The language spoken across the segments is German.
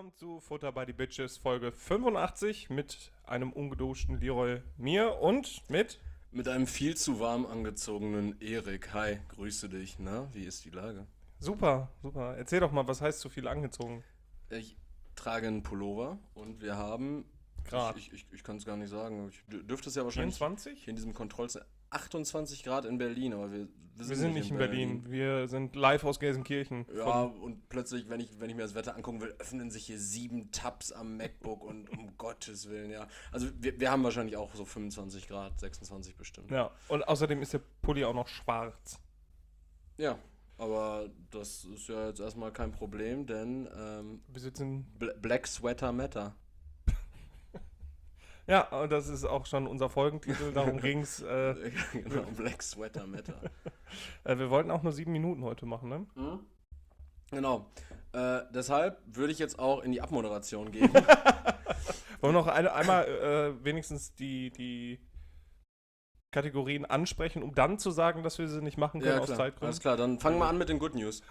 willkommen zu Futter by the Bitches Folge 85 mit einem ungeduschten Leroy, mir und mit einem viel zu warm angezogenen Erik. Hi, grüße dich. Na, wie ist die Lage? Super. Erzähl doch mal, was heißt zu viel angezogen? Ich trage einen Pullover und wir haben, Grad. ich kann es gar nicht sagen, ich dürfte es ja wahrscheinlich 24? hier in diesem Kontrollzentrum, 28 Grad in Berlin, aber wir Wir sind nicht in Berlin. Wir sind live aus Gelsenkirchen. Ja, und plötzlich, wenn ich mir das Wetter angucken will, öffnen sich hier 7 Tabs am MacBook und um Gottes Willen, ja. Also wir haben wahrscheinlich auch so 25 Grad, 26 bestimmt. Ja, und außerdem ist der Pulli auch noch schwarz. Ja, aber das ist ja jetzt erstmal kein Problem, denn Wir sitzen... Black Sweater Matter. Ja, und das ist auch schon unser Folgentitel, darum ging's. Genau, Black Sweater Matter. Wir wollten auch nur 7 Minuten heute machen, ne? Mhm. Genau. Deshalb würde ich jetzt auch in die Abmoderation gehen. Wollen wir noch einmal wenigstens die Kategorien ansprechen, um dann zu sagen, dass wir sie nicht machen können Ja, aus klar. Zeitgründen? Alles klar, dann fangen wir an mit den Good News.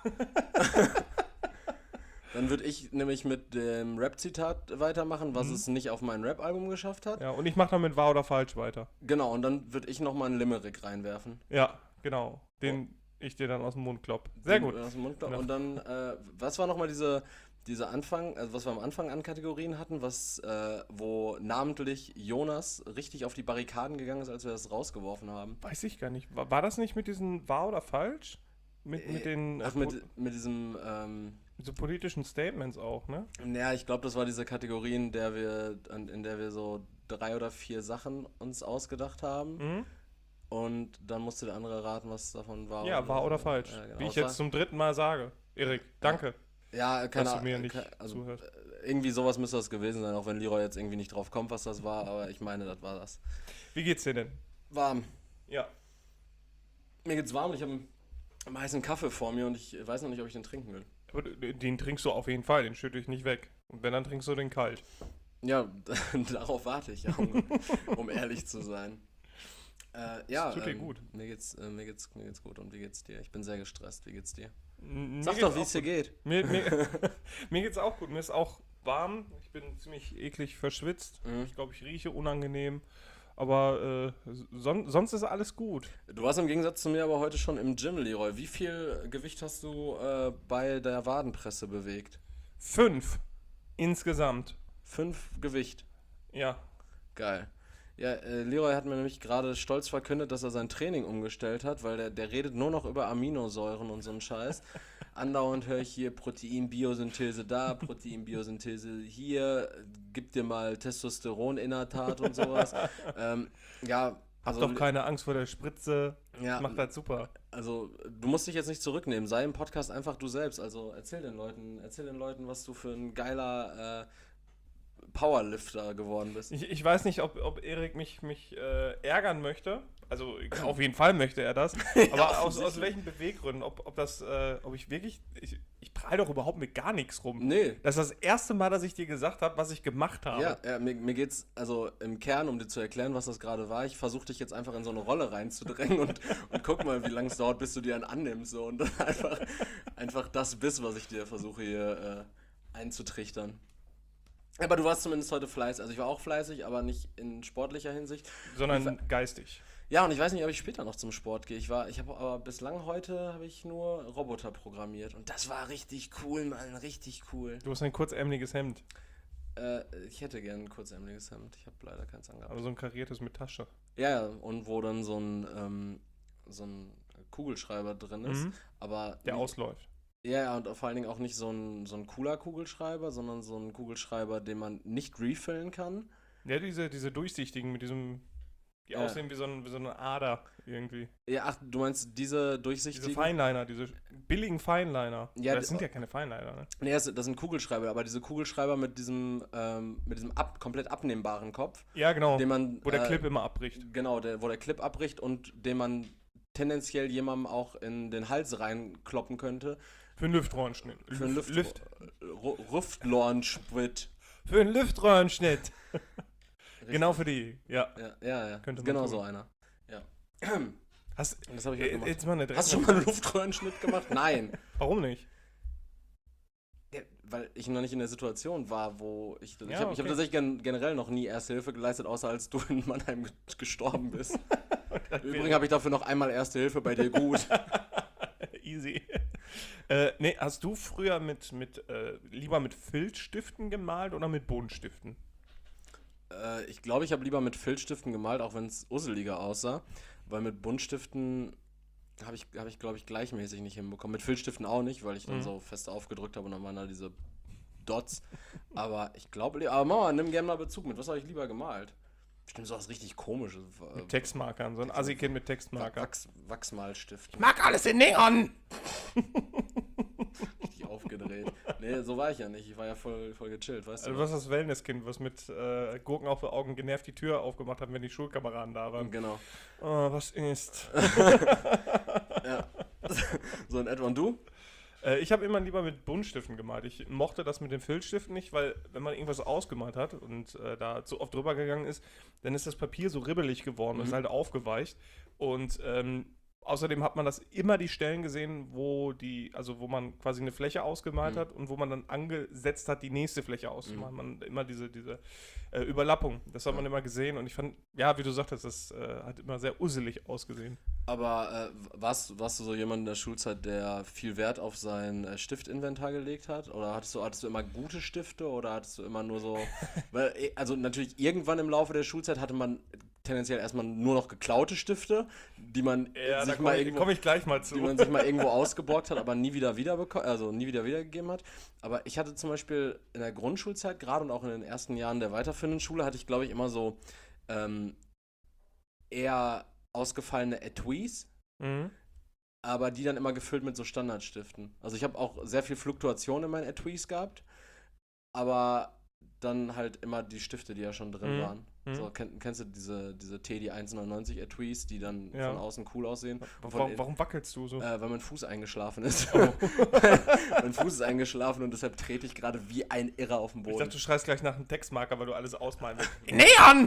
Dann würde ich nämlich mit dem Rap-Zitat weitermachen, was es nicht auf mein Rap-Album geschafft hat. Ja, und ich mache damit wahr oder falsch weiter. Genau, und dann würde ich nochmal einen Limerick reinwerfen. Ja, genau. Den ich dir dann aus dem Mund klopp. Sehr gut. Aus dem Mund Genau. Und dann, was war nochmal diese Anfang, also was wir am Anfang an Kategorien hatten, wo namentlich Jonas richtig auf die Barrikaden gegangen ist, als wir das rausgeworfen haben? Weiß ich gar nicht. War das nicht mit diesen wahr oder falsch? Mit den Mit diesem, mit so politischen Statements auch, ne? naja, ich glaube, das war diese Kategorie, in der wir so 3 oder 4 Sachen uns ausgedacht haben. Mhm. Und dann musste der andere raten, was davon war. Ja, wahr oder falsch. Ja, genau. Wie ich jetzt zum 3. Mal sage. Erik, danke, Ja, keine dass du mir Ahnung. nicht zuhörst. Irgendwie sowas müsste das gewesen sein, auch wenn Leroy jetzt irgendwie nicht drauf kommt, was das war, aber ich meine, das war das. Wie geht's dir denn? Warm. Ja. Mir geht's warm und ich habe einen heißen Kaffee vor mir und ich weiß noch nicht, ob ich den trinken will. Aber den trinkst du auf jeden Fall, den schütte ich nicht weg. Und wenn, dann trinkst du den kalt. Ja, darauf warte ich, ja, um ehrlich zu sein. Ja, Das tut dir gut. Mir geht's gut. Und wie geht's dir? Ich bin sehr gestresst. Wie geht's dir? Mir Sag geht's doch, wie auch es dir gut. geht. Mir geht's auch gut. Mir ist auch warm. Ich bin ziemlich eklig verschwitzt. Mhm. Ich glaube, ich rieche unangenehm. Aber sonst ist alles gut. Du warst im Gegensatz zu mir aber heute schon im Gym, Leroy. Wie viel Gewicht hast du bei der Wadenpresse bewegt? 5 insgesamt. 5 Gewicht. Ja. Geil. Ja, Leroy hat mir nämlich gerade stolz verkündet, dass er sein Training umgestellt hat, weil der redet nur noch über Aminosäuren und so einen Scheiß. Andauernd höre ich hier Proteinbiosynthese da, Proteinbiosynthese hier, gib dir mal Testosteroninnertat und sowas. Ja, Hab also, doch keine Angst vor der Spritze. ja, Macht das super. also du musst dich jetzt nicht zurücknehmen, sei im Podcast einfach du selbst. Also erzähl den Leuten, was du für ein geiler Powerlifter geworden bist. Ich weiß nicht, ob Erik mich ärgern möchte. Also auf jeden Fall möchte er das. Aber aus welchen Beweggründen? Ob ich wirklich. Ich prall doch überhaupt mit gar nichts rum. Nee. Das ist das erste Mal, dass ich dir gesagt habe, was ich gemacht habe. Ja, mir geht's also im Kern, um dir zu erklären, was das gerade war. Ich versuche dich jetzt einfach in so eine Rolle reinzudrängen und guck mal, wie lange es dauert, bis du dir einen annimmst. So, und dann einfach das bist, was ich dir versuche hier einzutrichtern. Aber du warst zumindest heute fleißig. Also ich war auch fleißig, aber nicht in sportlicher Hinsicht. Sondern geistig. Ja, und ich weiß nicht, ob ich später noch zum Sport gehe. Ich habe aber bislang heute habe ich nur Roboter programmiert. Und das war richtig cool, Mann. Richtig cool. Du hast ein kurzärmeliges Hemd. Ich hätte gern ein kurzärmeliges Hemd. Ich habe leider keins angehabt. Aber so ein kariertes mit Tasche. Ja, und wo dann so ein Kugelschreiber drin ist. Mhm. Aber Der nicht- ausläuft. Ja, und vor allen Dingen auch nicht so ein cooler Kugelschreiber, sondern so ein Kugelschreiber, den man nicht refillen kann. Ja, diese durchsichtigen mit diesem. Die Ja. aussehen wie so eine Ader irgendwie. Ja, ach, du meinst diese durchsichtigen? Diese Fineliner, diese billigen Fineliner. Ja, Das sind ja keine Fineliner, ne? Nee, das sind Kugelschreiber, aber diese Kugelschreiber mit diesem komplett abnehmbaren Kopf, Ja, genau. den man, Wo der Clip immer abbricht. genau, wo der Clip abbricht und den man tendenziell jemandem auch in den Hals reinkloppen könnte. Für einen Lüftröhrenschnitt. Für einen Luftröhrensprit. Für einen Lüftröhrenschnitt. Genau für die, ja. Ja. Könnte man Genau tun. so einer. Ja. Das habe ich auch gemacht. Jetzt mal eine Hast du schon mal einen Luftröhrenschnitt gemacht? Nein. Warum nicht? Ja, weil ich noch nicht in der Situation war, wo ich... Ich Ja, habe okay. tatsächlich generell noch nie Erste Hilfe geleistet, außer als du in Mannheim gestorben bist. Übrigens habe ich dafür noch einmal Erste Hilfe bei dir gut. Easy. Nee, hast du früher lieber mit Filzstiften gemalt oder mit Buntstiften? Ich glaube, ich habe lieber mit Filzstiften gemalt, auch wenn es usseliger aussah, weil mit Buntstiften habe ich glaube ich, gleichmäßig nicht hinbekommen. Mit Filzstiften auch nicht, weil ich dann so fest aufgedrückt habe und dann waren da diese Dots. Aber ich glaube, aber Mama, nimm gerne mal Bezug mit. Was habe ich lieber gemalt? Bestimmt sowas richtig Komisches. Mit Textmarkern, so ein Assi-Kind mit Textmarker. Wachsmalstift. Mag alles in Neon! Richtig aufgedreht. Nee, so war ich ja nicht. Ich war ja voll gechillt, weißt Also du? du warst das Wellnesskind, was mit Gurken auf den Augen genervt die Tür aufgemacht hat, wenn die Schulkameraden da waren. Genau. Oh, was ist? Ja. So in etwa. Und du? Ich habe immer lieber mit Buntstiften gemalt. Ich mochte das mit den Filzstiften nicht, weil wenn man irgendwas ausgemalt hat und da zu oft drüber gegangen ist, dann ist das Papier so ribbelig geworden, ist halt aufgeweicht. Und außerdem hat man das immer die Stellen gesehen, wo man quasi eine Fläche ausgemalt hat und wo man dann angesetzt hat, die nächste Fläche auszumalen. Man immer diese Überlappung, das hat man immer gesehen und ich fand, ja, wie du sagtest, das hat immer sehr usselig ausgesehen. Aber warst du so jemand in der Schulzeit, der viel Wert auf sein Stiftinventar gelegt hat? Oder hattest du immer gute Stifte oder hattest du immer nur so... Weil, also natürlich irgendwann im Laufe der Schulzeit hatte man tendenziell erstmal nur noch geklaute Stifte, die man Ja, sich da mal irgendwo... komme ich gleich mal zu. die man sich mal irgendwo ausgeborgt hat, aber nie wieder wiedergegeben hat. Aber ich hatte zum Beispiel in der Grundschulzeit, gerade und auch in den ersten Jahren der weiterführenden Schule, hatte ich, glaube ich, immer so eher ausgefallene Etuis, Mhm. aber die dann immer gefüllt mit so Standardstiften. Also ich habe auch sehr viel Fluktuation in meinen Etuis gehabt, aber dann halt immer die Stifte, die ja schon drin waren. So, kennst du diese Teddy 1,99 Etuis, die dann von außen cool aussehen? Warum wackelst du so? Weil mein Fuß eingeschlafen ist. Oh. Mein Fuß ist eingeschlafen und deshalb trete ich gerade wie ein Irrer auf den Ich Boden. dachte, du schreist gleich nach einem Textmarker, weil du alles ausmalen willst. Neon!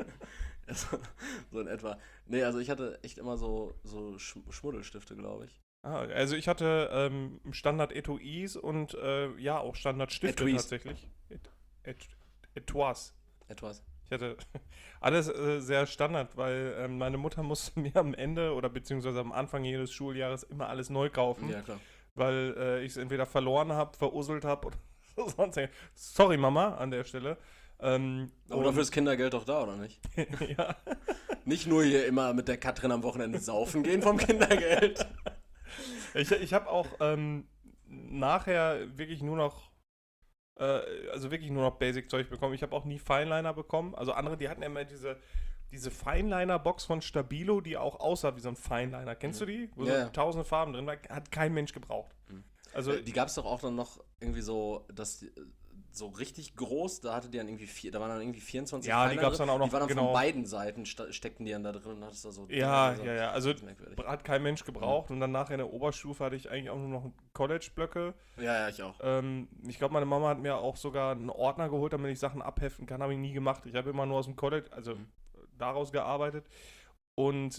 So in etwa. Nee, also ich hatte echt immer so Schmuddelstifte, glaube ich. Also ich hatte Standard-Etuis und auch Standard-Stifte Etuis. tatsächlich. Etuis. Etwas. Ich hatte alles sehr Standard, weil meine Mutter musste mir am Ende oder beziehungsweise am Anfang jedes Schuljahres immer alles neu kaufen, Ja, klar. weil ich es entweder verloren habe, verusselt habe oder sonst irgendwas. Sorry, Mama, an der Stelle. Aber dafür ist Kindergeld doch da, oder nicht? Ja. Nicht nur hier immer mit der Katrin am Wochenende saufen gehen vom Kindergeld. Ich habe auch nachher wirklich nur noch Basic-Zeug bekommen. Ich habe auch nie Fineliner bekommen. Also andere, die hatten ja immer diese Fineliner-Box von Stabilo, die auch aussah wie so ein Fineliner. Kennst du die? Wo so tausende Farben drin war. Hat kein Mensch gebraucht. Also Die gab es doch auch dann noch irgendwie so, so richtig groß, da hatte die dann irgendwie da waren dann irgendwie 24 Ja, die Fineliner gab's dann auch noch, die waren dann genau. von beiden Seiten, steckten die dann da drin und hattest da so... ja. Also das ist merkwürdig. hat kein Mensch gebraucht. Und dann nachher in der Oberstufe hatte ich eigentlich auch nur noch College-Blöcke. Ja, ich auch. Ich glaube, meine Mama hat mir auch sogar einen Ordner geholt, damit ich Sachen abheften kann. Habe ich nie gemacht. Ich habe immer nur aus dem College, also daraus gearbeitet. Und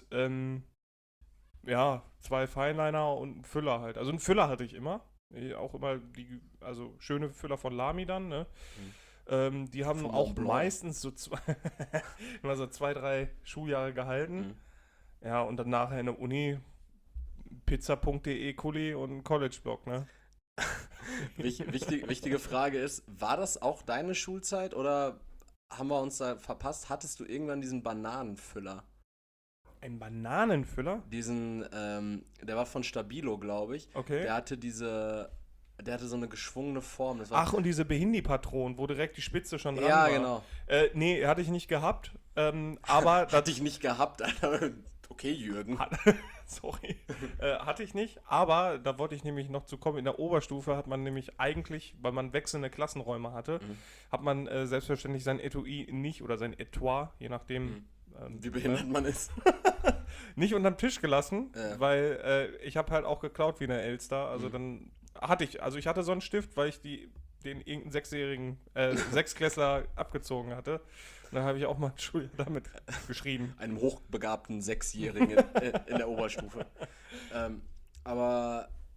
2 Fineliner und einen Füller halt. Also einen Füller hatte ich immer. Auch immer also schöne Füller von Lamy dann, ne? Die haben Von auch Mont Blanc. meistens so immer so 2, 3 Schuljahre gehalten. Ja, und dann nachher in der Uni pizza.de Kuli und College-Blog, ne? Wichtige Frage ist, war das auch deine Schulzeit oder haben wir uns da verpasst? Hattest du irgendwann diesen Bananenfüller? Ein Bananenfüller? Der war von Stabilo, glaube ich. Okay. Der hatte so eine geschwungene Form. Das war Ach, und diese Behindi-Patronen, wo direkt die Spitze schon dran ja, war. genau. Nee, hatte ich nicht gehabt. Aber Hatte ich nicht gehabt, Alter. Okay, Jürgen. Sorry. Hatte ich nicht, aber da wollte ich nämlich noch zu kommen. In der Oberstufe hat man nämlich eigentlich, weil man wechselnde Klassenräume hatte, hat man selbstverständlich sein Etui nicht oder sein Etui, je nachdem. Wie behindert man ist. Nicht unterm Tisch gelassen, Ja. weil ich habe halt auch geklaut wie eine Elster. Also dann ich hatte so einen Stift, weil ich den irgendeinen Sechsklässler abgezogen hatte. Und dann habe ich auch mal ein Schuljahr damit geschrieben. Einem hochbegabten Sechsjährigen in der Oberstufe. Aber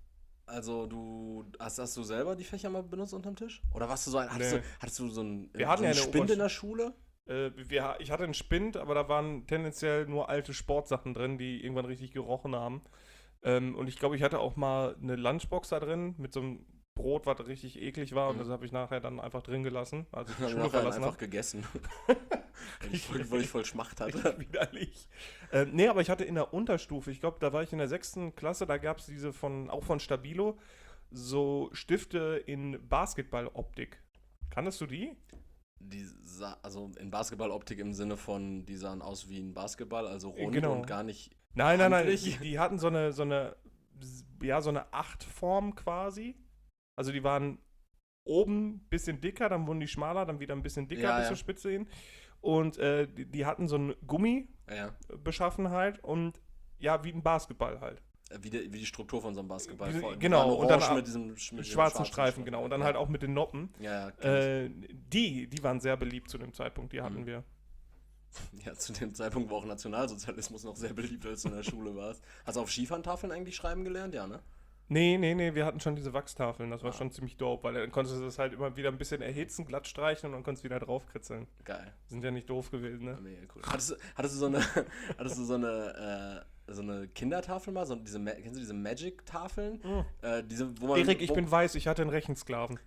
Also hast du selber die Fächer mal benutzt unterm Tisch? Oder warst du so Nee. hattest du so einen Wir hatten ja eine Spind in der Schule? Ich hatte einen Spind, aber da waren tendenziell nur alte Sportsachen drin, die irgendwann richtig gerochen haben. Und ich glaube, ich hatte auch mal eine Lunchbox da drin mit so einem Brot, was richtig eklig war. Und das habe ich nachher dann einfach drin gelassen, als ich die Schule verlassen einfach habe. gegessen. weil ich voll Schmacht hatte. Widerlich. Nee, aber ich hatte in der Unterstufe, ich glaube, da war ich in der 6. Klasse, da gab es diese auch von Stabilo, so Stifte in Basketballoptik. Kanntest du die? Also in Basketballoptik im Sinne von, die sahen aus wie ein Basketball, also rund Genau. und gar nicht Nein. handlich. Die hatten so eine Achtform quasi. Also die waren oben ein bisschen dicker, dann wurden die schmaler, dann wieder ein bisschen dicker bis zur Spitze hin. Und die hatten so eine Gummibeschaffenheit und ja, wie ein Basketball halt. Wie die Struktur von so einem Basketball. Genau, und dann mit diesem schwarzen Streifen, genau. Und dann halt auch mit den Noppen. Ja, die waren sehr beliebt zu dem Zeitpunkt, die hatten wir. Ja, zu dem Zeitpunkt war auch Nationalsozialismus noch sehr beliebt, als du in der Schule warst. Hast du auf Skifahrentafeln eigentlich schreiben gelernt? Ja, ne? Nee, wir hatten schon diese Wachstafeln, das war schon ziemlich dope, weil dann konntest du das halt immer wieder ein bisschen erhitzen, glatt streichen und dann konntest du wieder draufkritzeln. Geil. Sind ja nicht doof gewesen, ne? Ja, mega cool. Hattest du so eine Kindertafel mal? Kennst du diese Magic-Tafeln? Erik, ich bin weiß, ich hatte einen Rechensklaven.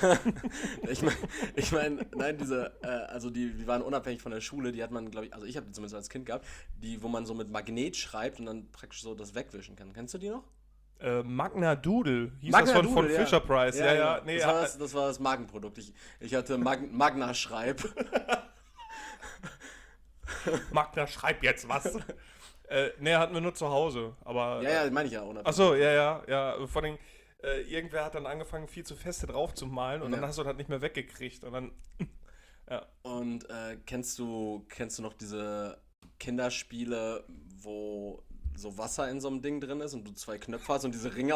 ich meine, nein, also die waren unabhängig von der Schule, die hat man, glaube ich, also ich habe die zumindest als Kind gehabt, wo man so mit Magnet schreibt und dann praktisch so das wegwischen kann. Kennst du die noch? Magna Doodle, hieß Magna das von Doodle, ja. Fisher Price. Ja. Nee, das war das Magenprodukt. Ich hatte Magna Schreib. Magna, schreib jetzt was. Nee, hatten wir nur zu Hause. Aber, Ja, meine ich ja. Achso, ja. Vor allem, irgendwer hat dann angefangen, viel zu feste drauf zu malen und dann hast du das halt nicht mehr weggekriegt. Und dann, ja. Und kennst du noch diese Kinderspiele, wo so Wasser in so einem Ding drin ist und du 2 Knöpfe hast und diese Ringe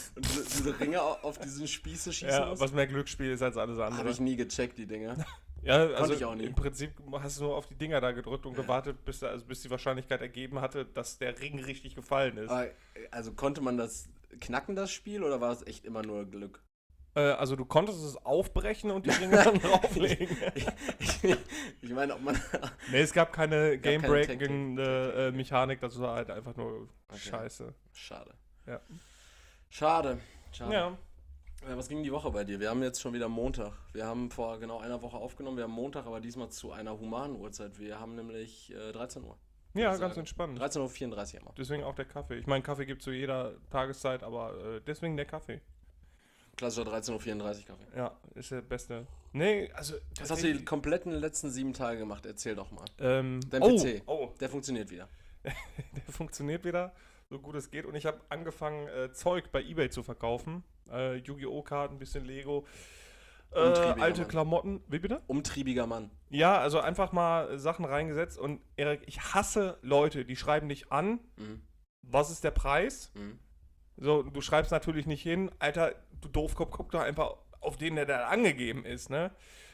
auf diesen Spieße schießen musst? Was mehr Glücksspiel ist als alles andere. Habe ich nie gecheckt, die Dinge. Ja, also Konnte ich auch nie. Im Prinzip hast du nur auf die Dinger da gedrückt und gewartet, bis die Wahrscheinlichkeit ergeben hatte, dass der Ring richtig gefallen ist. Also konnte man das knacken, das Spiel, oder war es echt immer nur Glück? Also du konntest es aufbrechen und die Ringe dann drauflegen. Ich meine, ob man... Nee, es gab keine game-breakende Mechanik, das war halt einfach nur scheiße. Schade. Ja. Schade. Ja. Was ging die Woche bei dir? Wir haben jetzt schon wieder Montag. Wir haben vor genau einer Woche aufgenommen. Wir haben Montag, aber diesmal zu einer humanen Uhrzeit. Wir haben nämlich 13 Uhr. Ja, ganz entspannt. 13.34 Uhr. Deswegen auch der Kaffee. Ich meine, Kaffee gibt es zu jeder Tageszeit, aber deswegen der Kaffee. Klassischer 13.34 Uhr Kaffee. Ja, ist der beste. Nee, also... Was hast du die kompletten letzten 7 Tage gemacht? Erzähl doch mal. Dein PC, der funktioniert wieder. Der funktioniert wieder, so gut es geht. Und ich habe angefangen, Zeug bei eBay zu verkaufen. Yu-Gi-Oh! Karten, ein bisschen Lego. Alte Mann. Klamotten. Wie bitte? Umtriebiger Mann. Ja, also einfach mal Sachen reingesetzt. Und Erik, ich hasse Leute, die schreiben dich an. Was ist der Preis? So, du schreibst natürlich nicht hin, Alter, du Doofkopf, guck doch einfach auf den, der da angegeben ist, ne?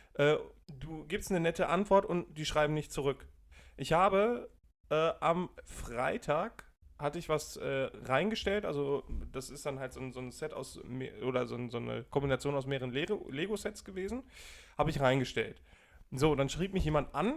Du gibst eine nette Antwort und die schreiben nicht zurück. Ich habe am Freitag hatte ich was reingestellt, also das ist dann halt so ein Set aus, oder so eine Kombination aus mehreren Lego-Sets gewesen, habe ich reingestellt. So, dann schrieb mich jemand an,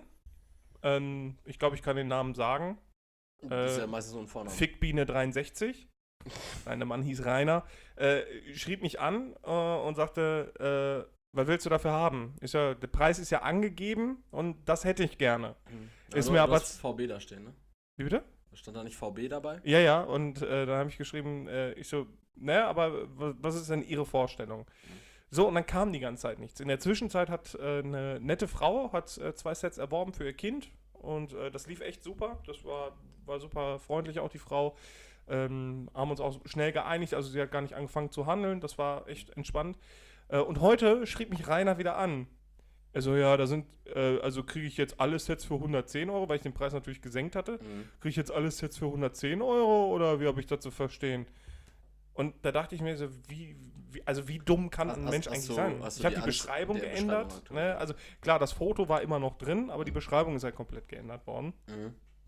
ich glaube, ich kann den Namen sagen. Das ist ja meistens so ein Vorname. Fickbiene63. Nein, der Mann hieß Rainer. Schrieb mich an und sagte, was willst du dafür haben? Der Preis ist ja angegeben und das hätte ich gerne. Ist mir aber VB da stehen, ne? Wie bitte? Stand da nicht VB dabei? Ja, und dann habe ich geschrieben, aber was ist denn Ihre Vorstellung? So, und dann kam die ganze Zeit nichts. In der Zwischenzeit hat eine nette Frau 2 Sets erworben für ihr Kind und das lief echt super. Das war super freundlich auch, die Frau. Haben uns auch schnell geeinigt, also sie hat gar nicht angefangen zu handeln, das war echt entspannt. Und heute schrieb mich Rainer wieder an. Also ja, also kriege ich jetzt alle Sets für 110 Euro, weil ich den Preis natürlich gesenkt hatte. Kriege ich jetzt alle Sets für 110 Euro oder wie habe ich das zu verstehen? Und da dachte ich mir so, wie dumm kann ein Mensch eigentlich sein? Ich habe die Beschreibung geändert. Ne? Also klar, das Foto war immer noch drin, aber die Beschreibung ist halt komplett geändert worden.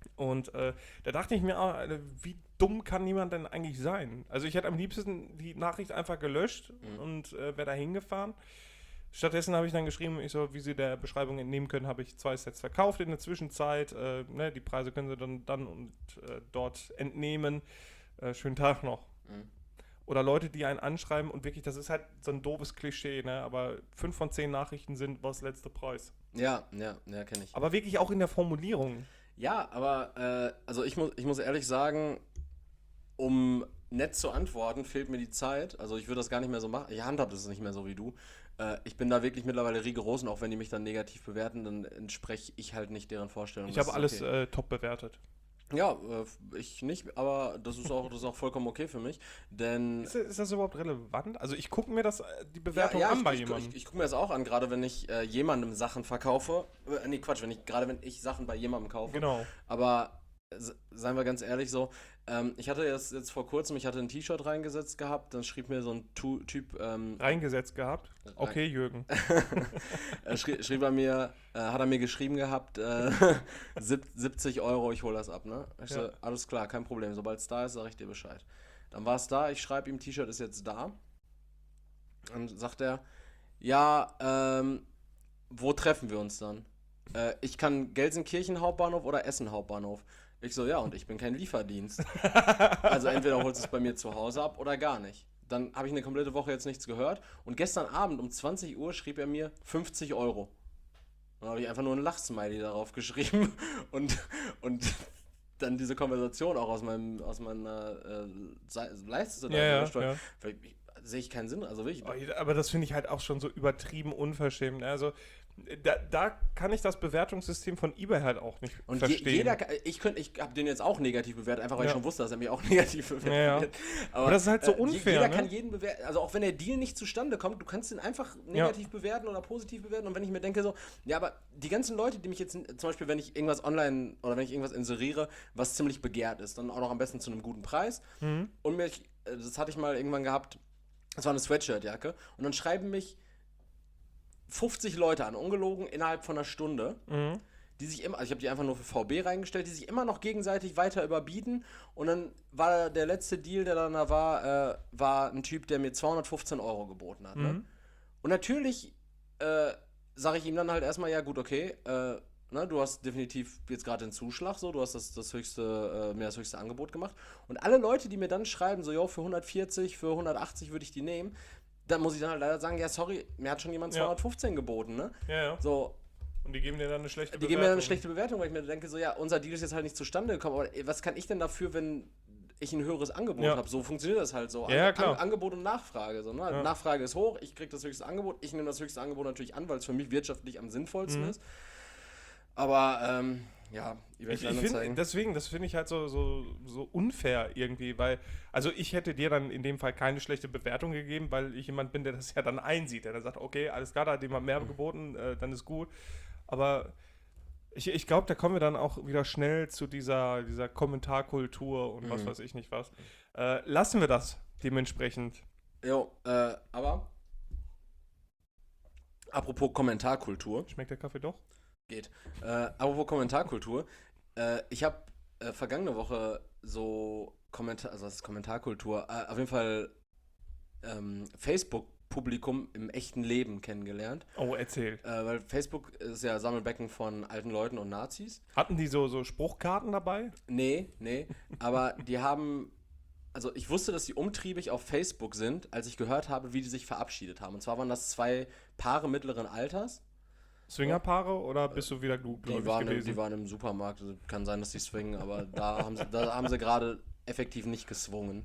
Und da dachte ich mir, wie dumm kann niemand denn eigentlich sein? Also ich hätte am liebsten die Nachricht einfach gelöscht und wäre da hingefahren. Stattdessen habe ich dann geschrieben, wie Sie der Beschreibung entnehmen können, habe ich 2 Sets verkauft in der Zwischenzeit. Die Preise können Sie dann und dort entnehmen. Schönen Tag noch. Oder Leute, die einen anschreiben und wirklich, das ist halt so ein doofes Klischee, ne? Aber 5 von 10 Nachrichten sind, was letzte Preis. Ja, kenne ich. Aber wirklich auch in der Formulierung. Ja, aber also ich muss ehrlich sagen, um nett zu antworten, fehlt mir die Zeit. Also ich würde das gar nicht mehr so machen. Ich handhabe das nicht mehr so wie du. Ich bin da wirklich mittlerweile rigoros und auch wenn die mich dann negativ bewerten, dann entspreche ich halt nicht deren Vorstellung. Ich habe alles top bewertet. Ja, ich nicht, aber das ist auch vollkommen okay für mich, denn... Ist das überhaupt relevant? Also ich gucke mir die Bewertung an bei jemandem. Ich gucke mir das auch an, gerade wenn ich jemandem Sachen verkaufe. Wenn ich Sachen bei jemandem kaufe. Genau. Aber seien wir ganz ehrlich so, ich hatte jetzt vor kurzem, ein T-Shirt reingesetzt gehabt, dann schrieb mir so ein Typ... reingesetzt gehabt? Okay, Jürgen. Hat er mir geschrieben gehabt, 70 €, ich hole das ab, ne? Ich so, alles klar, kein Problem, sobald es da ist, sage ich dir Bescheid. Dann war es da, ich schreibe ihm, T-Shirt ist jetzt da. Dann sagt er, ja, wo treffen wir uns dann? Ich kann Gelsenkirchen Hauptbahnhof oder Essen Hauptbahnhof. Ich so, ja, und ich bin kein Lieferdienst. Also entweder holst du es bei mir zu Hause ab oder gar nicht. Dann habe ich eine komplette Woche jetzt nichts gehört. Und gestern Abend um 20 Uhr schrieb er mir 50 €. Dann habe ich einfach nur ein Lachsmiley darauf geschrieben und dann diese Konversation auch aus meiner Leiste. Sehe ich keinen Sinn. Also wirklich. Aber das finde ich halt auch schon so übertrieben unverschämt. Also da kann ich das Bewertungssystem von eBay halt auch nicht verstehen. Ich habe den jetzt auch negativ bewertet, einfach weil ich schon wusste, dass er mich auch negativ bewertet. Aber das ist halt so unfair. Jeder kann jeden bewerten, also auch wenn der Deal nicht zustande kommt, du kannst ihn einfach negativ bewerten oder positiv bewerten. Und wenn ich mir denke so, ja, aber die ganzen Leute, die mich jetzt, zum Beispiel, wenn ich irgendwas online oder wenn ich irgendwas inseriere, was ziemlich begehrt ist, dann auch noch am besten zu einem guten Preis. Und das hatte ich mal irgendwann gehabt, das war eine Sweatshirt-Jacke, und dann schreiben mich 50 Leute an, ungelogen, innerhalb von einer Stunde, die sich immer, also ich habe die einfach nur für VB reingestellt, die sich immer noch gegenseitig weiter überbieten. Und dann war der letzte Deal, der dann da war ein Typ, der mir 215 € geboten hat. Ne? Und natürlich sage ich ihm dann halt erstmal, ja gut, okay, du hast definitiv jetzt gerade den Zuschlag, so, du hast das höchste Angebot gemacht. Und alle Leute, die mir dann schreiben, so, für 140, für 180 würde ich die nehmen, dann muss ich dann halt leider sagen, ja, sorry, mir hat schon jemand 215 geboten, ne? Ja. So. Und die geben dir dann eine schlechte Bewertung. Die geben mir dann eine schlechte Bewertung, weil ich mir denke, so, ja, unser Deal ist jetzt halt nicht zustande gekommen, aber was kann ich denn dafür, wenn ich ein höheres Angebot habe? So funktioniert das halt so. Ja, klar. Angebot und Nachfrage. So, ne? Ja. Nachfrage ist hoch, ich kriege das höchste Angebot, ich nehme das höchste Angebot natürlich an, weil es für mich wirtschaftlich am sinnvollsten ist. Aber, das finde ich halt so unfair irgendwie, weil, also ich hätte dir dann in dem Fall keine schlechte Bewertung gegeben, weil ich jemand bin, der das ja dann einsieht, der dann sagt, okay, alles klar, da hat jemand mehr geboten, dann ist gut, aber ich glaube, da kommen wir dann auch wieder schnell zu dieser Kommentarkultur und was weiß ich nicht was. Lassen wir das dementsprechend. Jo, aber apropos Kommentarkultur. Schmeckt der Kaffee doch? Geht. Apropos Kommentarkultur. Ich habe vergangene Woche so Kommentarkultur, auf jeden Fall Facebook-Publikum im echten Leben kennengelernt. Oh, erzähl. Weil Facebook ist ja Sammelbecken von alten Leuten und Nazis. Hatten die so Spruchkarten dabei? Nee, aber die haben, also ich wusste, dass die umtriebig auf Facebook sind, als ich gehört habe, wie die sich verabschiedet haben. Und zwar waren das 2 Paare mittleren Alters. Swingerpaare oder bist du wieder gläubig gewesen? Die waren im Supermarkt. Kann sein, dass die swingen, aber da haben sie gerade effektiv nicht geswungen.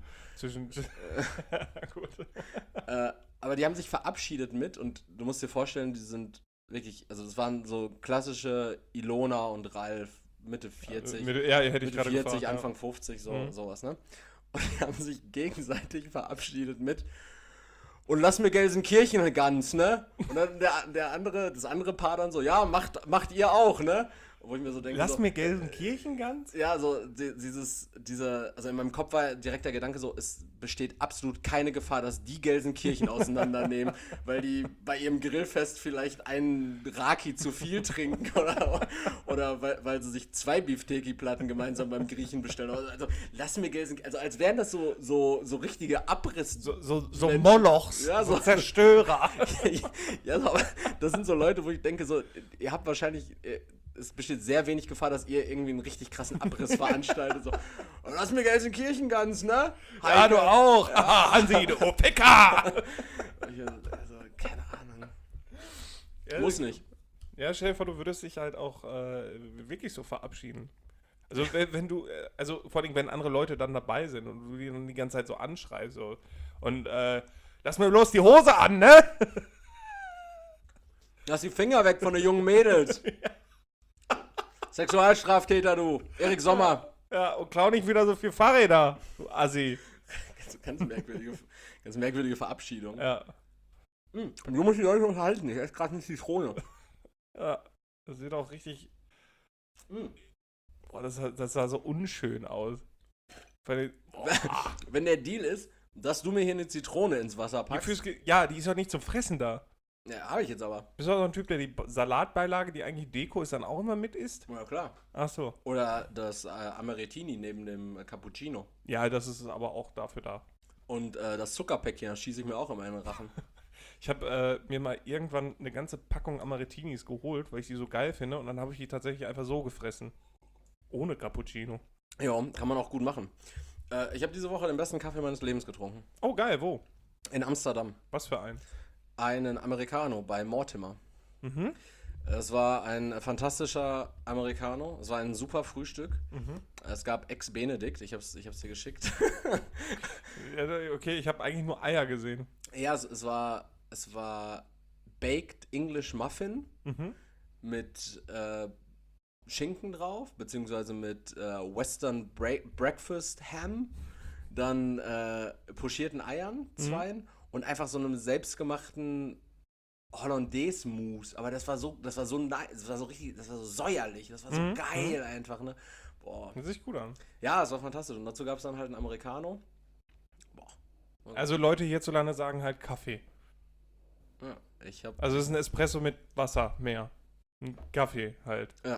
Gut. Aber die haben sich verabschiedet mit und du musst dir vorstellen, die sind wirklich, also das waren so klassische Ilona und Ralf, Mitte 40. Hätte ich gerade 40, gefragt, Anfang 50, sowas, ne? Und die haben sich gegenseitig verabschiedet mit und lass mir Gelsenkirchen ganz, ne? Und dann das andere Paar dann so, ja, macht ihr auch, ne? Wo ich mir so denke, Lass so, mir Gelsenkirchen-Gans? ja, so also in meinem Kopf war direkt der Gedanke so, es besteht absolut keine Gefahr, dass die Gelsenkirchen auseinandernehmen, weil die bei ihrem Grillfest vielleicht einen Raki zu viel trinken oder weil sie sich 2 Beefsteaky-Platten gemeinsam beim Griechen bestellen. Also lass mir Gelsenkirchen, also als wären das so richtige Abriss... So Molochs, Ja, so so- Zerstörer. Ja, so, aber das sind so Leute, wo ich denke, so, ihr habt wahrscheinlich, es besteht sehr wenig Gefahr, dass ihr irgendwie einen richtig krassen Abriss veranstaltet. So, "Und lass mir Gelsenkirchen ganz, ne? Ja, du auch. Ah, Hansi, du Pekka. Also, keine Ahnung. Muss nicht. Ja, stell dir vor, du würdest dich halt auch wirklich so verabschieden. Also wenn du, also vor allem, wenn andere Leute dann dabei sind und du die dann die ganze Zeit so anschreist so, und lass mir bloß die Hose an, ne? Lass die Finger weg von den jungen Mädels. Sexualstraftäter, du. Erik Sommer. Ja, und klau nicht wieder so viel Fahrräder, du Assi. Ganz merkwürdige Verabschiedung. Ja, Du musst die Leute unterhalten, ich esse gerade eine Zitrone. ja. Das sieht auch richtig, Mm. boah, das sah so unschön aus. Weil, Wenn der Deal ist, dass du mir hier eine Zitrone ins Wasser die packst. ja, die ist doch nicht zum Fressen da. Ja, habe ich jetzt aber. Bist du auch so ein Typ, der die Salatbeilage, die eigentlich Deko ist, dann auch immer mit isst? Ja, klar. Ach so. Oder das Amarettini neben dem Cappuccino. Ja, das ist aber auch dafür da. Und das Zuckerpäckchen, das schieße ich mir auch immer in den Rachen. Ich habe mir mal irgendwann eine ganze Packung Amarettinis geholt, weil ich die so geil finde, und dann habe ich die tatsächlich einfach so gefressen. Ohne Cappuccino. Ja, kann man auch gut machen. Ich habe diese Woche den besten Kaffee meines Lebens getrunken. Oh, geil, wo? In Amsterdam. Was für ein? Einen Americano bei Mortimer. Mhm. Es war ein fantastischer Americano. Es war ein super Frühstück. Mhm. Es gab Ex-Benedict. Ich hab's dir geschickt. Ja, okay, ich habe eigentlich nur Eier gesehen. Ja, es war Baked English Muffin Mhm. mit Schinken drauf, beziehungsweise mit Western Breakfast Ham, dann pochierten Eiern, 2 und einfach so einem selbstgemachten Hollandaise-Mousse. Aber das war so richtig, das war so säuerlich, das war so Mhm. geil einfach, ne? Boah. Das sieht gut an. Ja, es war fantastisch. Und dazu gab es dann halt einen Americano. Boah. Also Leute hierzulande sagen halt Kaffee. Ja, ich hab. Also es ist ein Espresso mit Wasser mehr. Ein Kaffee halt. Ja.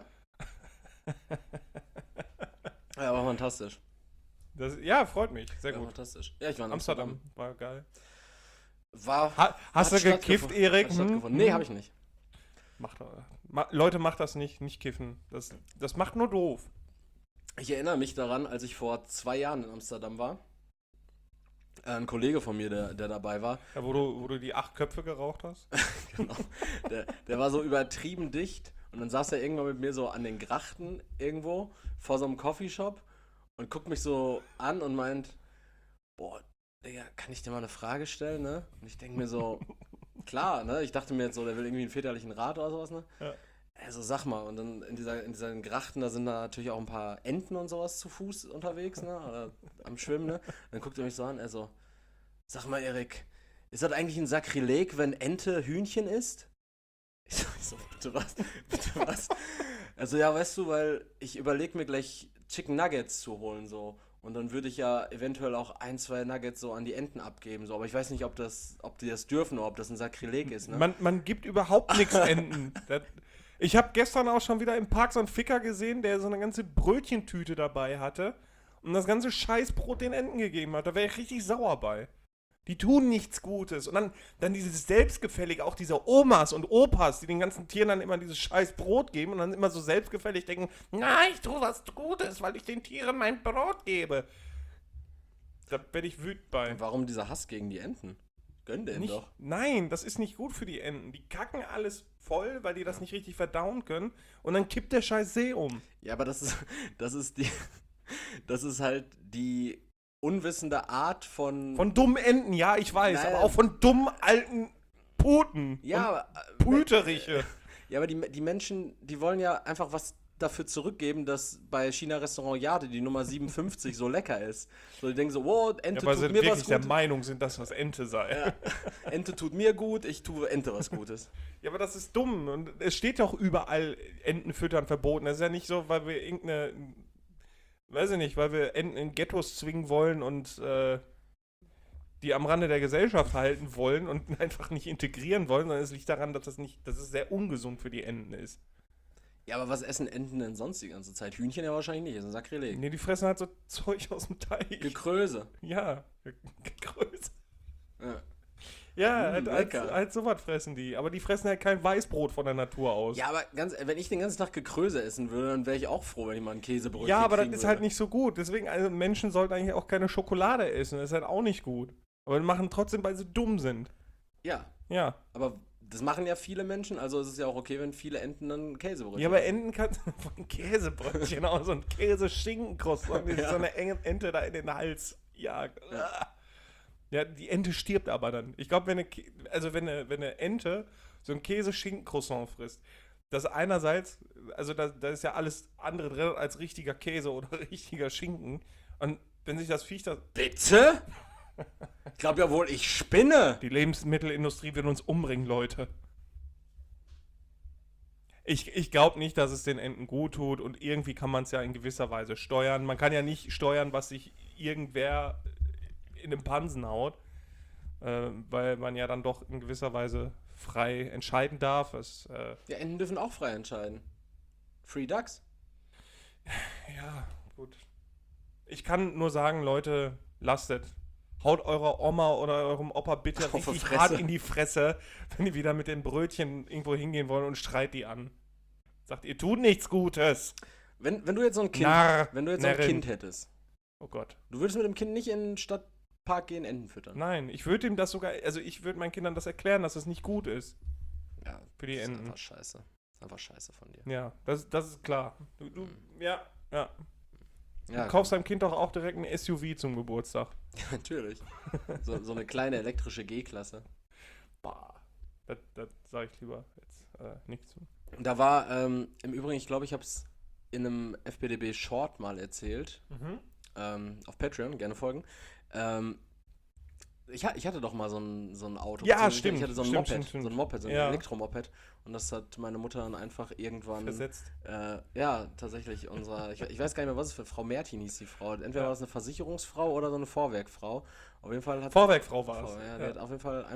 Ja, war fantastisch. Ja, freut mich. Sehr Ja, gut. fantastisch. Ja, ich war in Amsterdam war geil. hat Hast du gekifft, stattgefunden. Erik? Hat stattgefunden. Nee, habe ich nicht. Leute, macht das nicht kiffen. Das macht nur doof. Ich erinnere mich daran, als ich vor 2 Jahren in Amsterdam war. Ein Kollege von mir, der dabei war, Ja, wo du die 8 Köpfe geraucht hast. genau, der war so übertrieben dicht und dann saß er irgendwann mit mir so an den Grachten irgendwo vor so einem Coffeeshop und guckt mich so an und meint, boah, Digga, kann ich dir mal eine Frage stellen, ne? Und ich denke mir so, klar, ne? Ich dachte mir jetzt so, der will irgendwie einen väterlichen Rat oder sowas, ne? Ja. Also sag mal, und dann in diesen Grachten, da sind da natürlich auch ein paar Enten und sowas zu Fuß unterwegs, ne? Oder am Schwimmen, ne? Dann guckt er mich so an, er so, sag mal, Erik, ist das eigentlich ein Sakrileg, wenn Ente Hühnchen isst? Ich so, bitte was? Bitte was? Also ja, weißt du, weil ich überlege mir gleich Chicken Nuggets zu holen, so. Und dann würde ich ja eventuell auch 1, 2 Nuggets so an die Enten abgeben, so. Aber ich weiß nicht, ob die das dürfen oder ob das ein Sakrileg ist, ne? Man gibt überhaupt nichts Enten. Ich habe gestern auch schon wieder im Park so einen Ficker gesehen, der so eine ganze Brötchentüte dabei hatte und das ganze Scheißbrot den Enten gegeben hat. Da wäre ich richtig sauer bei. Die tun nichts Gutes. Und dann dieses Selbstgefällige, auch dieser Omas und Opas, die den ganzen Tieren dann immer dieses scheiß Brot geben und dann immer so selbstgefällig denken, na, ich tue was Gutes, weil ich den Tieren mein Brot gebe. Da werde ich wütend bei. Und warum dieser Hass gegen die Enten? Gönn denen doch. Nein, das ist nicht gut für die Enten. Die kacken alles voll, weil die das nicht richtig verdauen können und dann kippt der scheiß See um. Ja, aber das ist halt die unwissende Art von Von dummen Enten, ja, ich weiß, Nein. aber auch von dummen alten Puten. ja, und Püteriche. ja, aber die Menschen, die wollen ja einfach was dafür zurückgeben, dass bei China-Restaurant Jade die Nummer 57 so lecker ist. So, die denken so, wow, Ente weil tut sie mir was wirklich der Gutes. Meinung sind, dass das Ente sei. Ja. Ente tut mir gut, ich tue Ente was Gutes. Ja, aber das ist dumm. Und es steht doch überall Enten füttern verboten. Das ist ja nicht so, weil wir weiß ich nicht, weil wir Enten in Ghettos zwingen wollen und die am Rande der Gesellschaft halten wollen und einfach nicht integrieren wollen, sondern es liegt daran, dass es sehr ungesund für die Enten ist. Ja, aber was essen Enten denn sonst die ganze Zeit? Hühnchen ja wahrscheinlich nicht, das ist ein Sakrileg. Nee, die fressen halt so Zeug aus dem Teich. Gekröse. Ja, Gekröse. Ja. Ja, lecker. halt sowas fressen die. Aber die fressen halt kein Weißbrot von der Natur aus. Ja, aber wenn ich den ganzen Tag Gekröse essen würde, dann wäre ich auch froh, wenn ich mal ein Käsebrötchen Ja, aber das kriegen ist würde. halt nicht so gut. Deswegen, also Menschen sollten eigentlich auch keine Schokolade essen. Das ist halt auch nicht gut. Aber die machen trotzdem, weil sie dumm sind. Ja, Ja. aber das machen ja viele Menschen, also ist es ja auch okay, wenn viele Enten dann Käsebrötchen Ja, aber essen. Enten kannst du von Käsebrötchen, auch so ein Käse-Schinken-Croissant, Ja. so eine enge Ente da in den Hals jagt. Ja, die Ente stirbt aber dann. Ich glaube, wenn eine Ente so ein Käse-Schinken-Croissant frisst, das einerseits, also da ist ja alles andere drin als richtiger Käse oder richtiger Schinken. Und wenn sich das Viech das. Bitte? Ich glaube ja wohl, ich spinne. Die Lebensmittelindustrie wird uns umbringen, Leute. Ich glaube nicht, dass es den Enten gut tut und irgendwie kann man es ja in gewisser Weise steuern. Man kann ja nicht steuern, was sich irgendwer in den Pansen haut, weil man ja dann doch in gewisser Weise frei entscheiden darf. Ja, Enten dürfen auch frei entscheiden. Free Ducks? Ja, gut. Ich kann nur sagen, Leute, lasst es. Haut eurer Oma oder eurem Opa bitte Auf die richtig Fresse. hart in die Fresse, wenn die wieder mit den Brötchen irgendwo hingehen wollen und schreit die an. Sagt, ihr tut nichts Gutes. Wenn du jetzt so ein Kind, Narr, wenn du jetzt so ein Närrin. Kind hättest, Oh Gott. du würdest mit dem Kind nicht in den Stadtpark gehen, Enten füttern. Nein, ich würde ihm das sogar, also ich würde meinen Kindern das erklären, dass es nicht gut ist Ja, für die das ist Enten. einfach scheiße. Das ist einfach scheiße von dir. Ja, das ist klar. Ja. Ja, Du kaufst deinem Kind doch auch direkt ein SUV zum Geburtstag. natürlich. So eine kleine elektrische G-Klasse. Bah. Das sage ich lieber jetzt nicht zu. Da war, im Übrigen, ich glaube, ich habe es in einem FBDB Short mal erzählt. Auf Patreon, gerne folgen. Ich hatte doch mal so ein Auto. Ja, beziehungsweise stimmt, Ich hatte so ein stimmt, Moped, stimmt, stimmt. so ein Moped, so ein Ja. Elektromoped. Und das hat meine Mutter dann einfach irgendwann, Versetzt. ja, tatsächlich ich weiß gar nicht mehr, was es für Frau Mertin hieß, die Frau. Entweder Ja. war das eine Versicherungsfrau oder so eine Vorwerkfrau. Auf jeden Fall hat Vorwerkfrau war es. Ja, der hat auf jeden Fall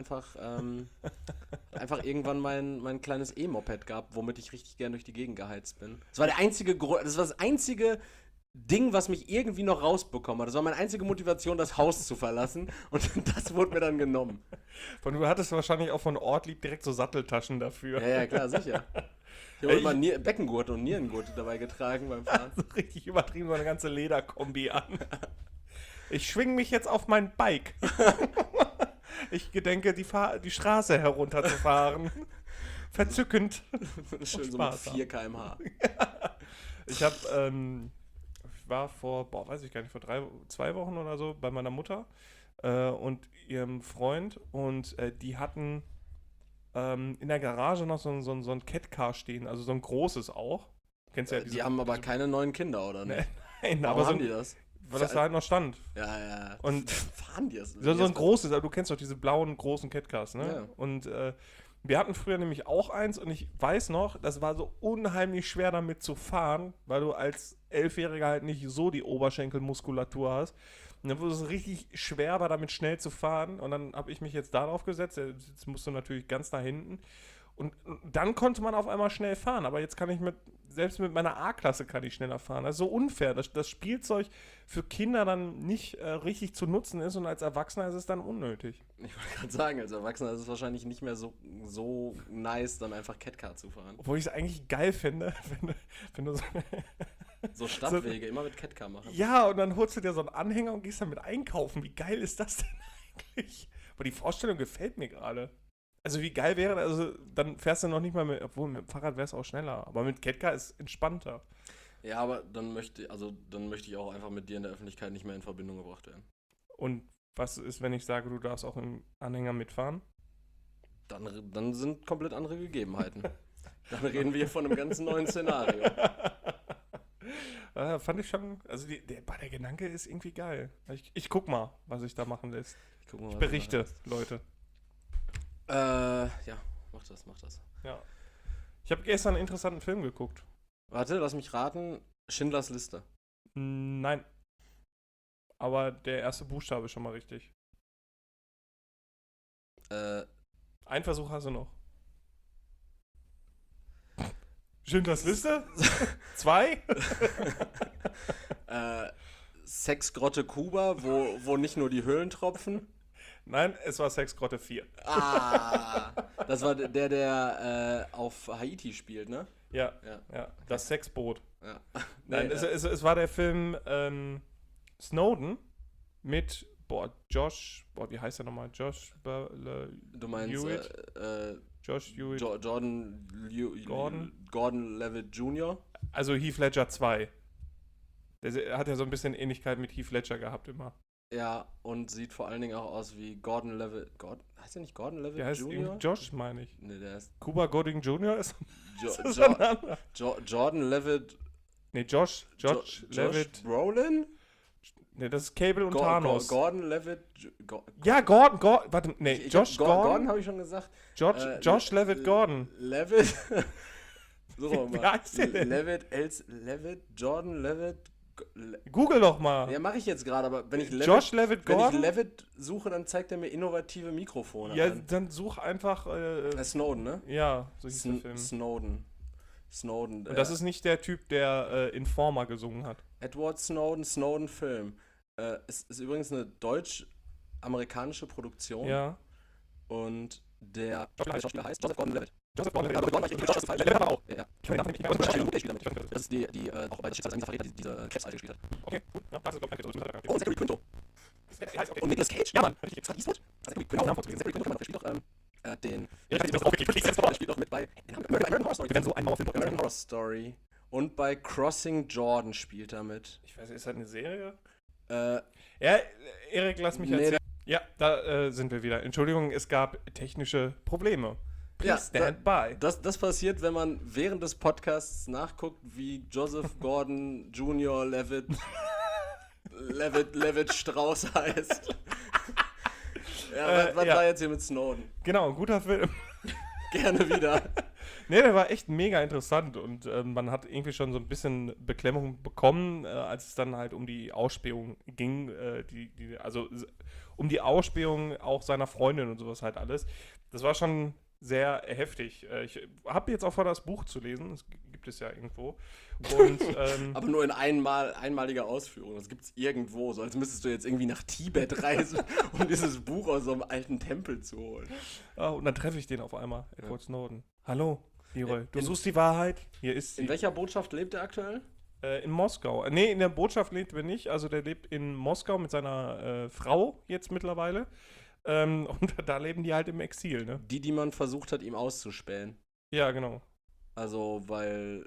einfach irgendwann mein kleines E-Moped gehabt, womit ich richtig gern durch die Gegend geheizt bin. Das war das einzige Ding, was mich irgendwie noch rausbekommen hat. Das war meine einzige Motivation, das Haus zu verlassen. Und das wurde mir dann genommen. Du hattest wahrscheinlich auch von Ortlieb direkt so Satteltaschen dafür. Ja, klar, sicher. Ich habe immer Beckengurte und Nierengurte dabei getragen beim Fahren. So richtig übertrieben, so eine ganze Lederkombi an. Ich schwing mich jetzt auf mein Bike. Ich gedenke, die Straße herunterzufahren. Verzückend. Schön so mit Spaß 4 km/h. Ich war vor, weiß ich gar nicht, vor 2 Wochen oder so bei meiner Mutter und ihrem Freund und die hatten in der Garage noch so ein Catcar stehen, also so ein großes auch. Kennst du ja Die haben aber keine neuen Kinder, oder nicht? Nein, Warum aber haben die das? weil das da halt noch stand. Ja. Und fahren die das? so ein großes, also du kennst doch diese blauen großen Catcars, ne? Ja. Und wir hatten früher nämlich auch eins und ich weiß noch, das war so unheimlich schwer damit zu fahren, weil du als 11-Jähriger halt nicht so die Oberschenkelmuskulatur hast. Und dann wurde es richtig schwer, war damit schnell zu fahren und dann habe ich mich jetzt darauf gesetzt, jetzt musst du natürlich ganz nach hinten. Und dann konnte man auf einmal schnell fahren, aber jetzt kann ich selbst mit meiner A-Klasse kann ich schneller fahren. Das ist so unfair, dass das Spielzeug für Kinder dann nicht richtig zu nutzen ist und als Erwachsener ist es dann unnötig. Ich wollte gerade sagen, als Erwachsener ist es wahrscheinlich nicht mehr so nice, dann einfach Catcar zu fahren. Obwohl ich es eigentlich geil finde, wenn du so So Stadtwege, immer mit Catcar machen. ja, und dann holst du dir so einen Anhänger und gehst damit einkaufen. Wie geil ist das denn eigentlich? Aber die Vorstellung gefällt mir gerade. Also wie geil wäre das, also dann fährst du noch nicht mal mit, obwohl mit dem Fahrrad wäre es auch schneller, aber mit Catcar ist entspannter. Ja, aber dann möchte ich auch einfach mit dir in der Öffentlichkeit nicht mehr in Verbindung gebracht werden. Und was ist, wenn ich sage, du darfst auch im Anhänger mitfahren? Dann sind komplett andere Gegebenheiten. Dann reden wir von einem ganz neuen Szenario. Fand ich schon, also der Gedanke ist irgendwie geil. Ich guck mal, was sich da machen lässt. Guck mal, Ich was berichte, du Leute. ja, mach das. Ja. Ich habe gestern einen interessanten Film geguckt. Warte, lass mich raten. Schindlers Liste. Nein. Aber der erste Buchstabe ist schon mal richtig. Ein Versuch hast du noch. Schindlers Liste? 2? Sexgrotte Kuba, wo nicht nur die Höhlen tropfen. Nein, es war Sexgrotte 4. Das war der auf Haiti spielt, ne? Ja. Das Sexboot. Ja. Nein, es war der Film Snowden mit, wie heißt der nochmal? Du meinst Hewitt? Josh Hewitt. Gordon Levitt Jr.? Also Heath Ledger 2. Der hat ja so ein bisschen Ähnlichkeit mit Heath Ledger gehabt immer. Ja, und sieht vor allen Dingen auch aus wie Gordon Levitt. Heißt der nicht Gordon Levitt Der heißt Jr.? Josh, meine ich. Nee, der ist Cuba Gooding Jr. ist Jordan Levitt. Nee, Josh Levitt. Brolin? Nee, das ist Cable und Thanos. Gordon Levitt. Ja, Gordon. Warte, nee, Josh Gordon. Gordon habe ich schon gesagt. Josh Levitt Gordon. Levitt. So, Wie heißt der denn? Levitt, Jordan Levitt. Google doch mal. Ja, mache ich jetzt gerade, aber wenn ich Josh Levitt Gordon. Wenn ich Levitt suche, dann zeigt er mir innovative Mikrofone Ja, an. dann such einfach. Snowden, ne? Ja, so hieß der Film. Snowden. Und das ist nicht der Typ, der Informer gesungen hat. Edward Snowden Film. Ist übrigens eine deutsch-amerikanische Produktion. Ja. Und der Schauspieler heißt Joseph Gordon-Levitt. Joseph Gordon-Levitt. Aber Gordon war ich Levitt aber auch. Ja. Ich kann den Namen nicht mehr. Das ist die auch bei Schicksal Verräter, diese Krebsalte gespielt hat. Okay, gut. Ja, das ist, glaube ich, Und Zachary Quinto. Und Nicolas Cage. Ja, Mann. Scott Eastwood. Zachary Quinto kann man spielt doch den... Ja, das ist auch wirklich. Der spielt auch mit bei American Horror Story. Wir werden so ein Mauerfilm. American Horror Story. Und bei Crossing Jordan spielt er mit. Ich weiß, ist das eine Serie? Ja, Erik, lass mich erzählen. Ja, da sind wir wieder. Entschuldigung, es gab technische Probleme. Please stand by. Das passiert, wenn man während des Podcasts nachguckt, wie Joseph Gordon Jr. Levitt Strauß heißt. Was war jetzt hier mit Snowden? Genau, ein guter Film. Gerne wieder. Nee, der war echt mega interessant und man hat irgendwie schon so ein bisschen Beklemmung bekommen, als es dann halt um die Ausspähung ging, also um die Ausspähung auch seiner Freundin und sowas halt alles. Das war schon sehr heftig. Ich habe jetzt auch vor, das Buch zu lesen, das gibt es ja irgendwo. Und, aber nur in einmaliger Ausführung, das gibt es irgendwo, so als müsstest du jetzt irgendwie nach Tibet reisen, um dieses Buch aus so einem alten Tempel zu holen. Und dann treffe ich den auf einmal, Edward Snowden. Hallo, Leroy, du suchst die Wahrheit, hier ist sie. In welcher Botschaft lebt er aktuell? In Moskau. Nee, in der Botschaft lebt er nicht, also der lebt in Moskau mit seiner Frau jetzt mittlerweile. Und da leben die halt im Exil, ne? Die man versucht hat, ihm auszuspähen. Ja, genau. Also, weil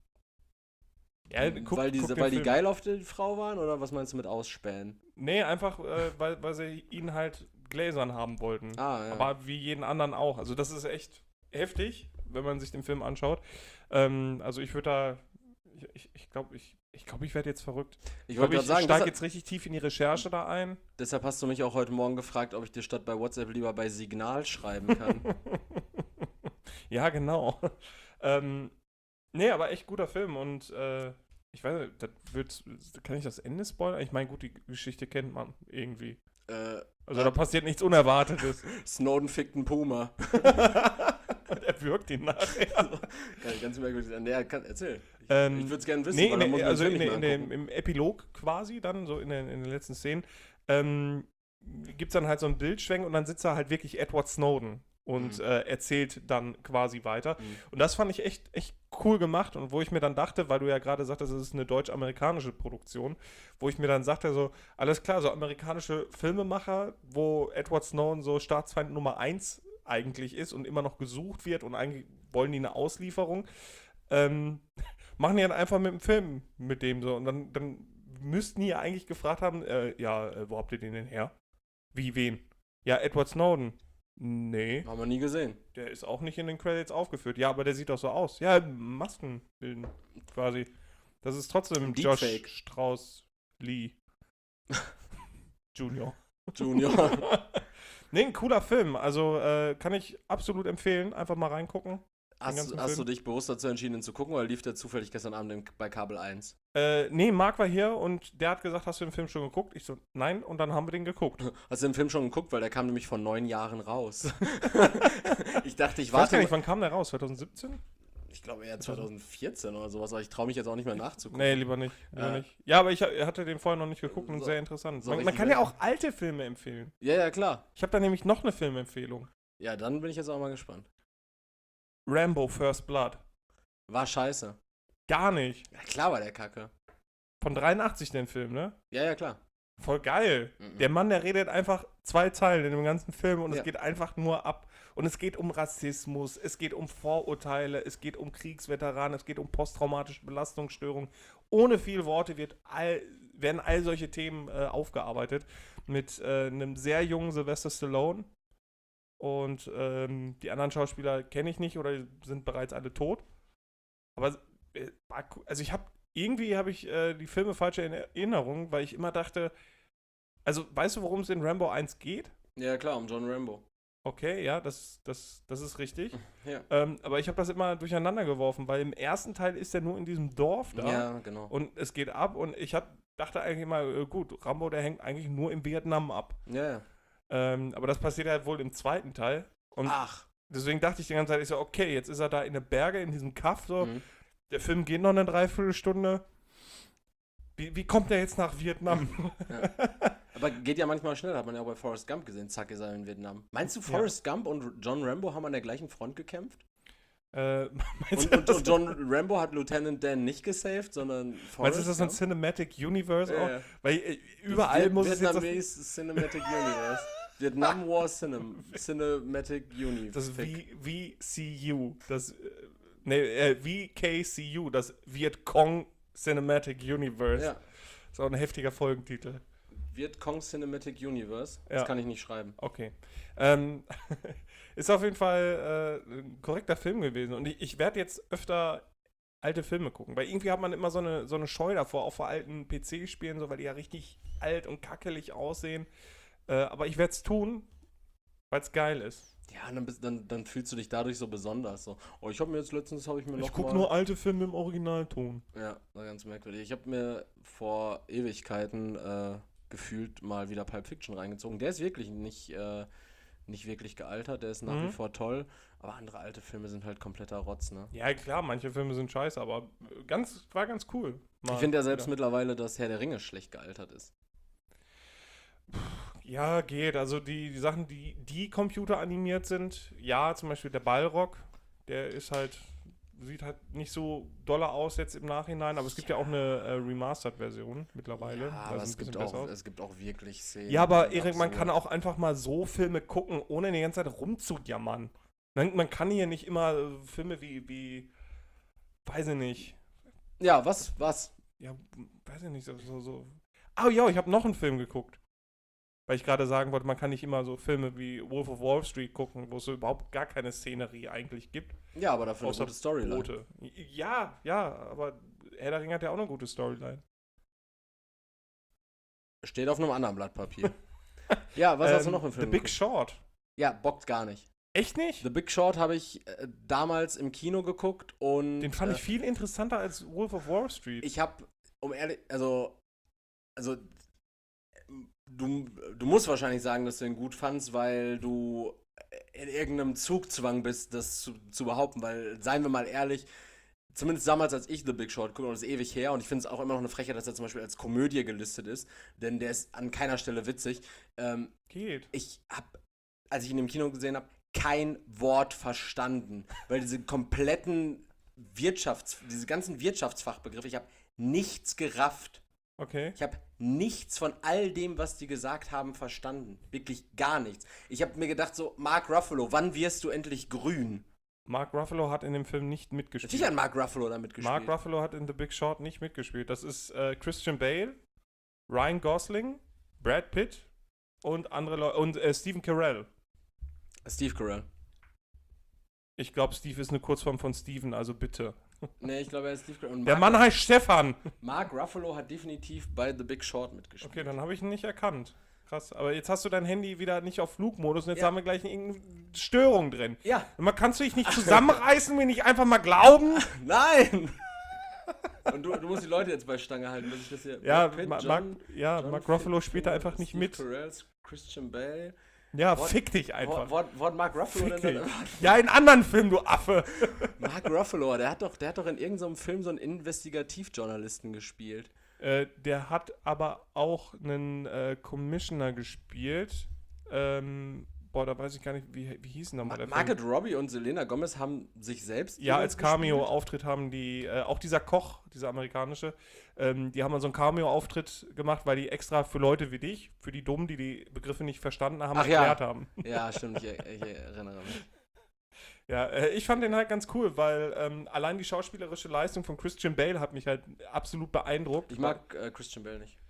die die geil auf die Frau waren, oder was meinst du mit ausspähen? Nee, einfach, weil sie ihn halt gläsern haben wollten. Ja. Aber wie jeden anderen auch. Also das ist echt heftig, wenn man sich den Film anschaut. Also ich würde da, ich glaube, ich werde jetzt verrückt. Ich steige jetzt richtig tief in die Recherche da ein. Deshalb hast du mich auch heute Morgen gefragt, ob ich dir statt bei WhatsApp lieber bei Signal schreiben kann. Ja, genau. Nee, aber echt guter Film und ich weiß nicht, kann ich das Ende spoilern? Ich meine, gut, die Geschichte kennt man irgendwie. Also da passiert nichts Unerwartetes. Snowden fickt einen Puma. Er wirkt ihn nachher. Ganz merkwürdig. Erzähl. Ich würde es gerne wissen. Im Epilog quasi dann, so in den letzten Szenen, gibt es dann halt so einen Bildschwenk und dann sitzt da halt wirklich Edward Snowden und erzählt dann quasi weiter. Und das fand ich echt cool gemacht und wo ich mir dann dachte, weil du ja gerade sagtest, es ist eine deutsch-amerikanische Produktion, wo ich mir dann sagte, so, alles klar, so amerikanische Filmemacher, wo Edward Snowden so Staatsfeind Nummer 1 eigentlich ist und immer noch gesucht wird und eigentlich wollen die eine Auslieferung, machen die dann einfach mit dem Film mit dem so und dann müssten die ja eigentlich gefragt haben, wo habt ihr den denn her? Wie, wen? Ja, Edward Snowden. Nee, Haben wir nie gesehen. der ist auch nicht in den Credits aufgeführt. Ja, aber der sieht doch so aus. Ja, Maskenbilden quasi. Das ist trotzdem Ein Josh Deepfake. Strauss Lee Junior. Junior. Nee, ein cooler Film. Also kann ich absolut empfehlen. Einfach mal reingucken. Hast du Film. dich bewusst dazu entschieden, ihn zu gucken, oder lief der zufällig gestern Abend bei Kabel 1? Nee, Marc war hier und der hat gesagt, hast du den Film schon geguckt? Ich so, nein, und dann haben wir den geguckt. Hast du den Film schon geguckt? Weil der kam nämlich vor 9 Jahren raus. Ich dachte, ich Ich weiß gar warte. nicht, wann kam der raus? 2017? Ich glaube eher 2014 oder sowas, aber ich traue mich jetzt auch nicht mehr nachzugucken. Nee, lieber nicht. Nicht. Ja, aber ich hatte den vorher noch nicht geguckt und sehr interessant. Man kann ja auch alte Filme empfehlen. Ja, klar. Ich habe da nämlich noch eine Filmempfehlung. Ja, dann bin ich jetzt auch mal gespannt. Rambo First Blood. War scheiße. Gar nicht. Ja, klar war der Kacke. Von 83 den Film, ne? Ja, klar. Voll geil. Mhm. Der Mann, der redet einfach 2 Zeilen in dem ganzen Film und Ja. es geht einfach nur ab. Und es geht um Rassismus, es geht um Vorurteile, es geht um Kriegsveteranen, es geht um posttraumatische Belastungsstörungen. Ohne viel Worte werden all solche Themen aufgearbeitet. Mit einem sehr jungen Sylvester Stallone. Und die anderen Schauspieler kenne ich nicht oder sind bereits alle tot. Aber also irgendwie habe ich die Filme falsch in Erinnerung, weil ich immer dachte, also weißt du, worum es in Rambo 1 geht? Ja, klar, um John Rambo. Okay, ja, das ist richtig. Ja. Aber ich habe das immer durcheinander geworfen, weil im ersten Teil ist er nur in diesem Dorf da Ja, genau. und es geht ab und dachte eigentlich immer, gut, Rambo, der hängt eigentlich nur in Vietnam ab. Ja. Aber das passiert halt wohl im zweiten Teil. Und Ach. deswegen dachte ich die ganze Zeit, ich so, okay, jetzt ist er da in den Berge, in diesem Kaff, so. Mhm. Der Film geht noch eine Dreiviertelstunde. Wie kommt der jetzt nach Vietnam? Ja. Aber geht ja manchmal schnell, hat man ja auch bei Forrest Gump gesehen, zack, ist er in Vietnam. Meinst du, Forrest Gump und John Rambo haben an der gleichen Front gekämpft? Meinst Und John Rambo hat Lieutenant Dan nicht gesaved, sondern Forrest Meinst du, ist das ein Gump? Cinematic Universe auch? Ja. Weil überall muss es jetzt Vietnamese Cinematic Universe. Vietnam War Cinematic Universe. das VCU, das VKCU, das Vietcong Cinematic Universe. Ja. Ist auch ein heftiger Folgentitel. Vietcong Cinematic Universe. Das Ja. kann ich nicht schreiben. Okay. Ist auf jeden Fall ein korrekter Film gewesen. Und ich werde jetzt öfter alte Filme gucken. Weil irgendwie hat man immer so eine Scheu davor, auch vor alten PC-Spielen, so, weil die ja richtig alt und kackelig aussehen. Aber ich werde es tun, weil es geil ist. Ja, dann fühlst du dich dadurch so besonders. So. Oh, ich gucke mir Ich gucke nur alte Filme im Originalton. Ja, war ganz merkwürdig. Ich habe mir vor Ewigkeiten gefühlt mal wieder Pulp Fiction reingezogen. Der ist wirklich nicht wirklich gealtert, der ist nach wie vor toll, aber andere alte Filme sind halt kompletter Rotz, ne? Ja, klar, manche Filme sind scheiße, aber war ganz cool. Ich finde ja selbst mittlerweile, dass Herr der Ringe schlecht gealtert ist. Ja, geht. Also die Sachen, die computeranimiert sind, ja, zum Beispiel der Balrog, der sieht halt nicht so doller aus jetzt im Nachhinein, aber es gibt ja auch eine Remastered-Version mittlerweile. Ja, aber sieht es ein bisschen gibt, besser aus. es gibt auch wirklich Szenen. Ja, aber die Erik, man absurd- kann auch einfach mal so Filme gucken, ohne die ganze Zeit rumzujammern. Man kann hier nicht immer Filme wie, weiß ich nicht. Ja, was? Ja, weiß ich nicht, so. Ah ja, ich habe noch einen Film geguckt. Weil ich gerade sagen wollte, man kann nicht immer so Filme wie Wolf of Wall Street gucken, wo es so überhaupt gar keine Szenerie eigentlich gibt. Ja, aber dafür eine Außer gute Storyline. Boote. Ja, aber Herr der Ringe hat ja auch eine gute Storyline. Steht auf einem anderen Blatt Papier. Ja, was hast du noch im Film The Big geguckt? Short. Ja, bockt gar nicht. Echt nicht? The Big Short habe ich damals im Kino geguckt und Den fand ich viel interessanter als Wolf of Wall Street. ich habe, um ehrlich, also du musst wahrscheinlich sagen, dass du ihn gut fandst, weil du in irgendeinem Zugzwang bist, das zu behaupten, weil, seien wir mal ehrlich, zumindest damals, als ich The Big Short gucke, und das ist ewig her, und ich finde es auch immer noch eine Frechheit, dass er zum Beispiel als Komödie gelistet ist, denn der ist an keiner Stelle witzig. Geht. Ich habe, als ich ihn im Kino gesehen habe, kein Wort verstanden, weil diese ganzen Wirtschaftsfachbegriffe, ich habe nichts gerafft. Okay. Ich habe nichts von all dem, was die gesagt haben, verstanden. Wirklich gar nichts. Ich habe mir gedacht so, Mark Ruffalo, wann wirst du endlich grün? Mark Ruffalo hat in dem Film nicht mitgespielt. Natürlich hat Mark Ruffalo da mitgespielt. Mark Ruffalo hat in The Big Short nicht mitgespielt. Das ist Christian Bale, Ryan Gosling, Brad Pitt und andere Leute und Stephen Carell. Steve Carell. Ich glaube, Steve ist eine Kurzform von Steven, also bitte. Nee, ich glaube, er ist Steve Carell. Und Der Mann heißt Stefan. Mark Ruffalo hat definitiv bei The Big Short mitgespielt. Okay, dann habe ich ihn nicht erkannt. Krass, aber jetzt hast du dein Handy wieder nicht auf Flugmodus und jetzt Ja. haben wir gleich irgendeine Störung drin. Ja. Und man kannst du dich nicht zusammenreißen, mir nicht einfach mal glauben? Nein! Und du musst die Leute jetzt bei Stange halten, dass ich das hier... Ja, Brad Pitt, Mark Ruffalo spielt da einfach nicht Steve mit. Carell, Christian Bale. Ja, fick dich einfach. Wort Mark Ruffalo Fick denn dich. Ja, in anderen Filmen, du Affe. Mark Ruffalo, der hat doch in irgendeinem Film so einen Investigativjournalisten gespielt. Der hat aber auch einen Commissioner gespielt. Da weiß ich gar nicht, wie hieß denn nochmal der Film? Margaret Robbie und Selena Gomez haben sich selbst Ja, als gespielt. Cameo-Auftritt haben die, auch dieser Koch, dieser amerikanische, die haben mal so einen Cameo-Auftritt gemacht, weil die extra für Leute wie dich, für die Dummen, die die Begriffe nicht verstanden haben, erklärt haben. Ja, stimmt, ich erinnere mich. Ja, ich fand den halt ganz cool, weil allein die schauspielerische Leistung von Christian Bale hat mich halt absolut beeindruckt. Ich mag Christian Bale nicht.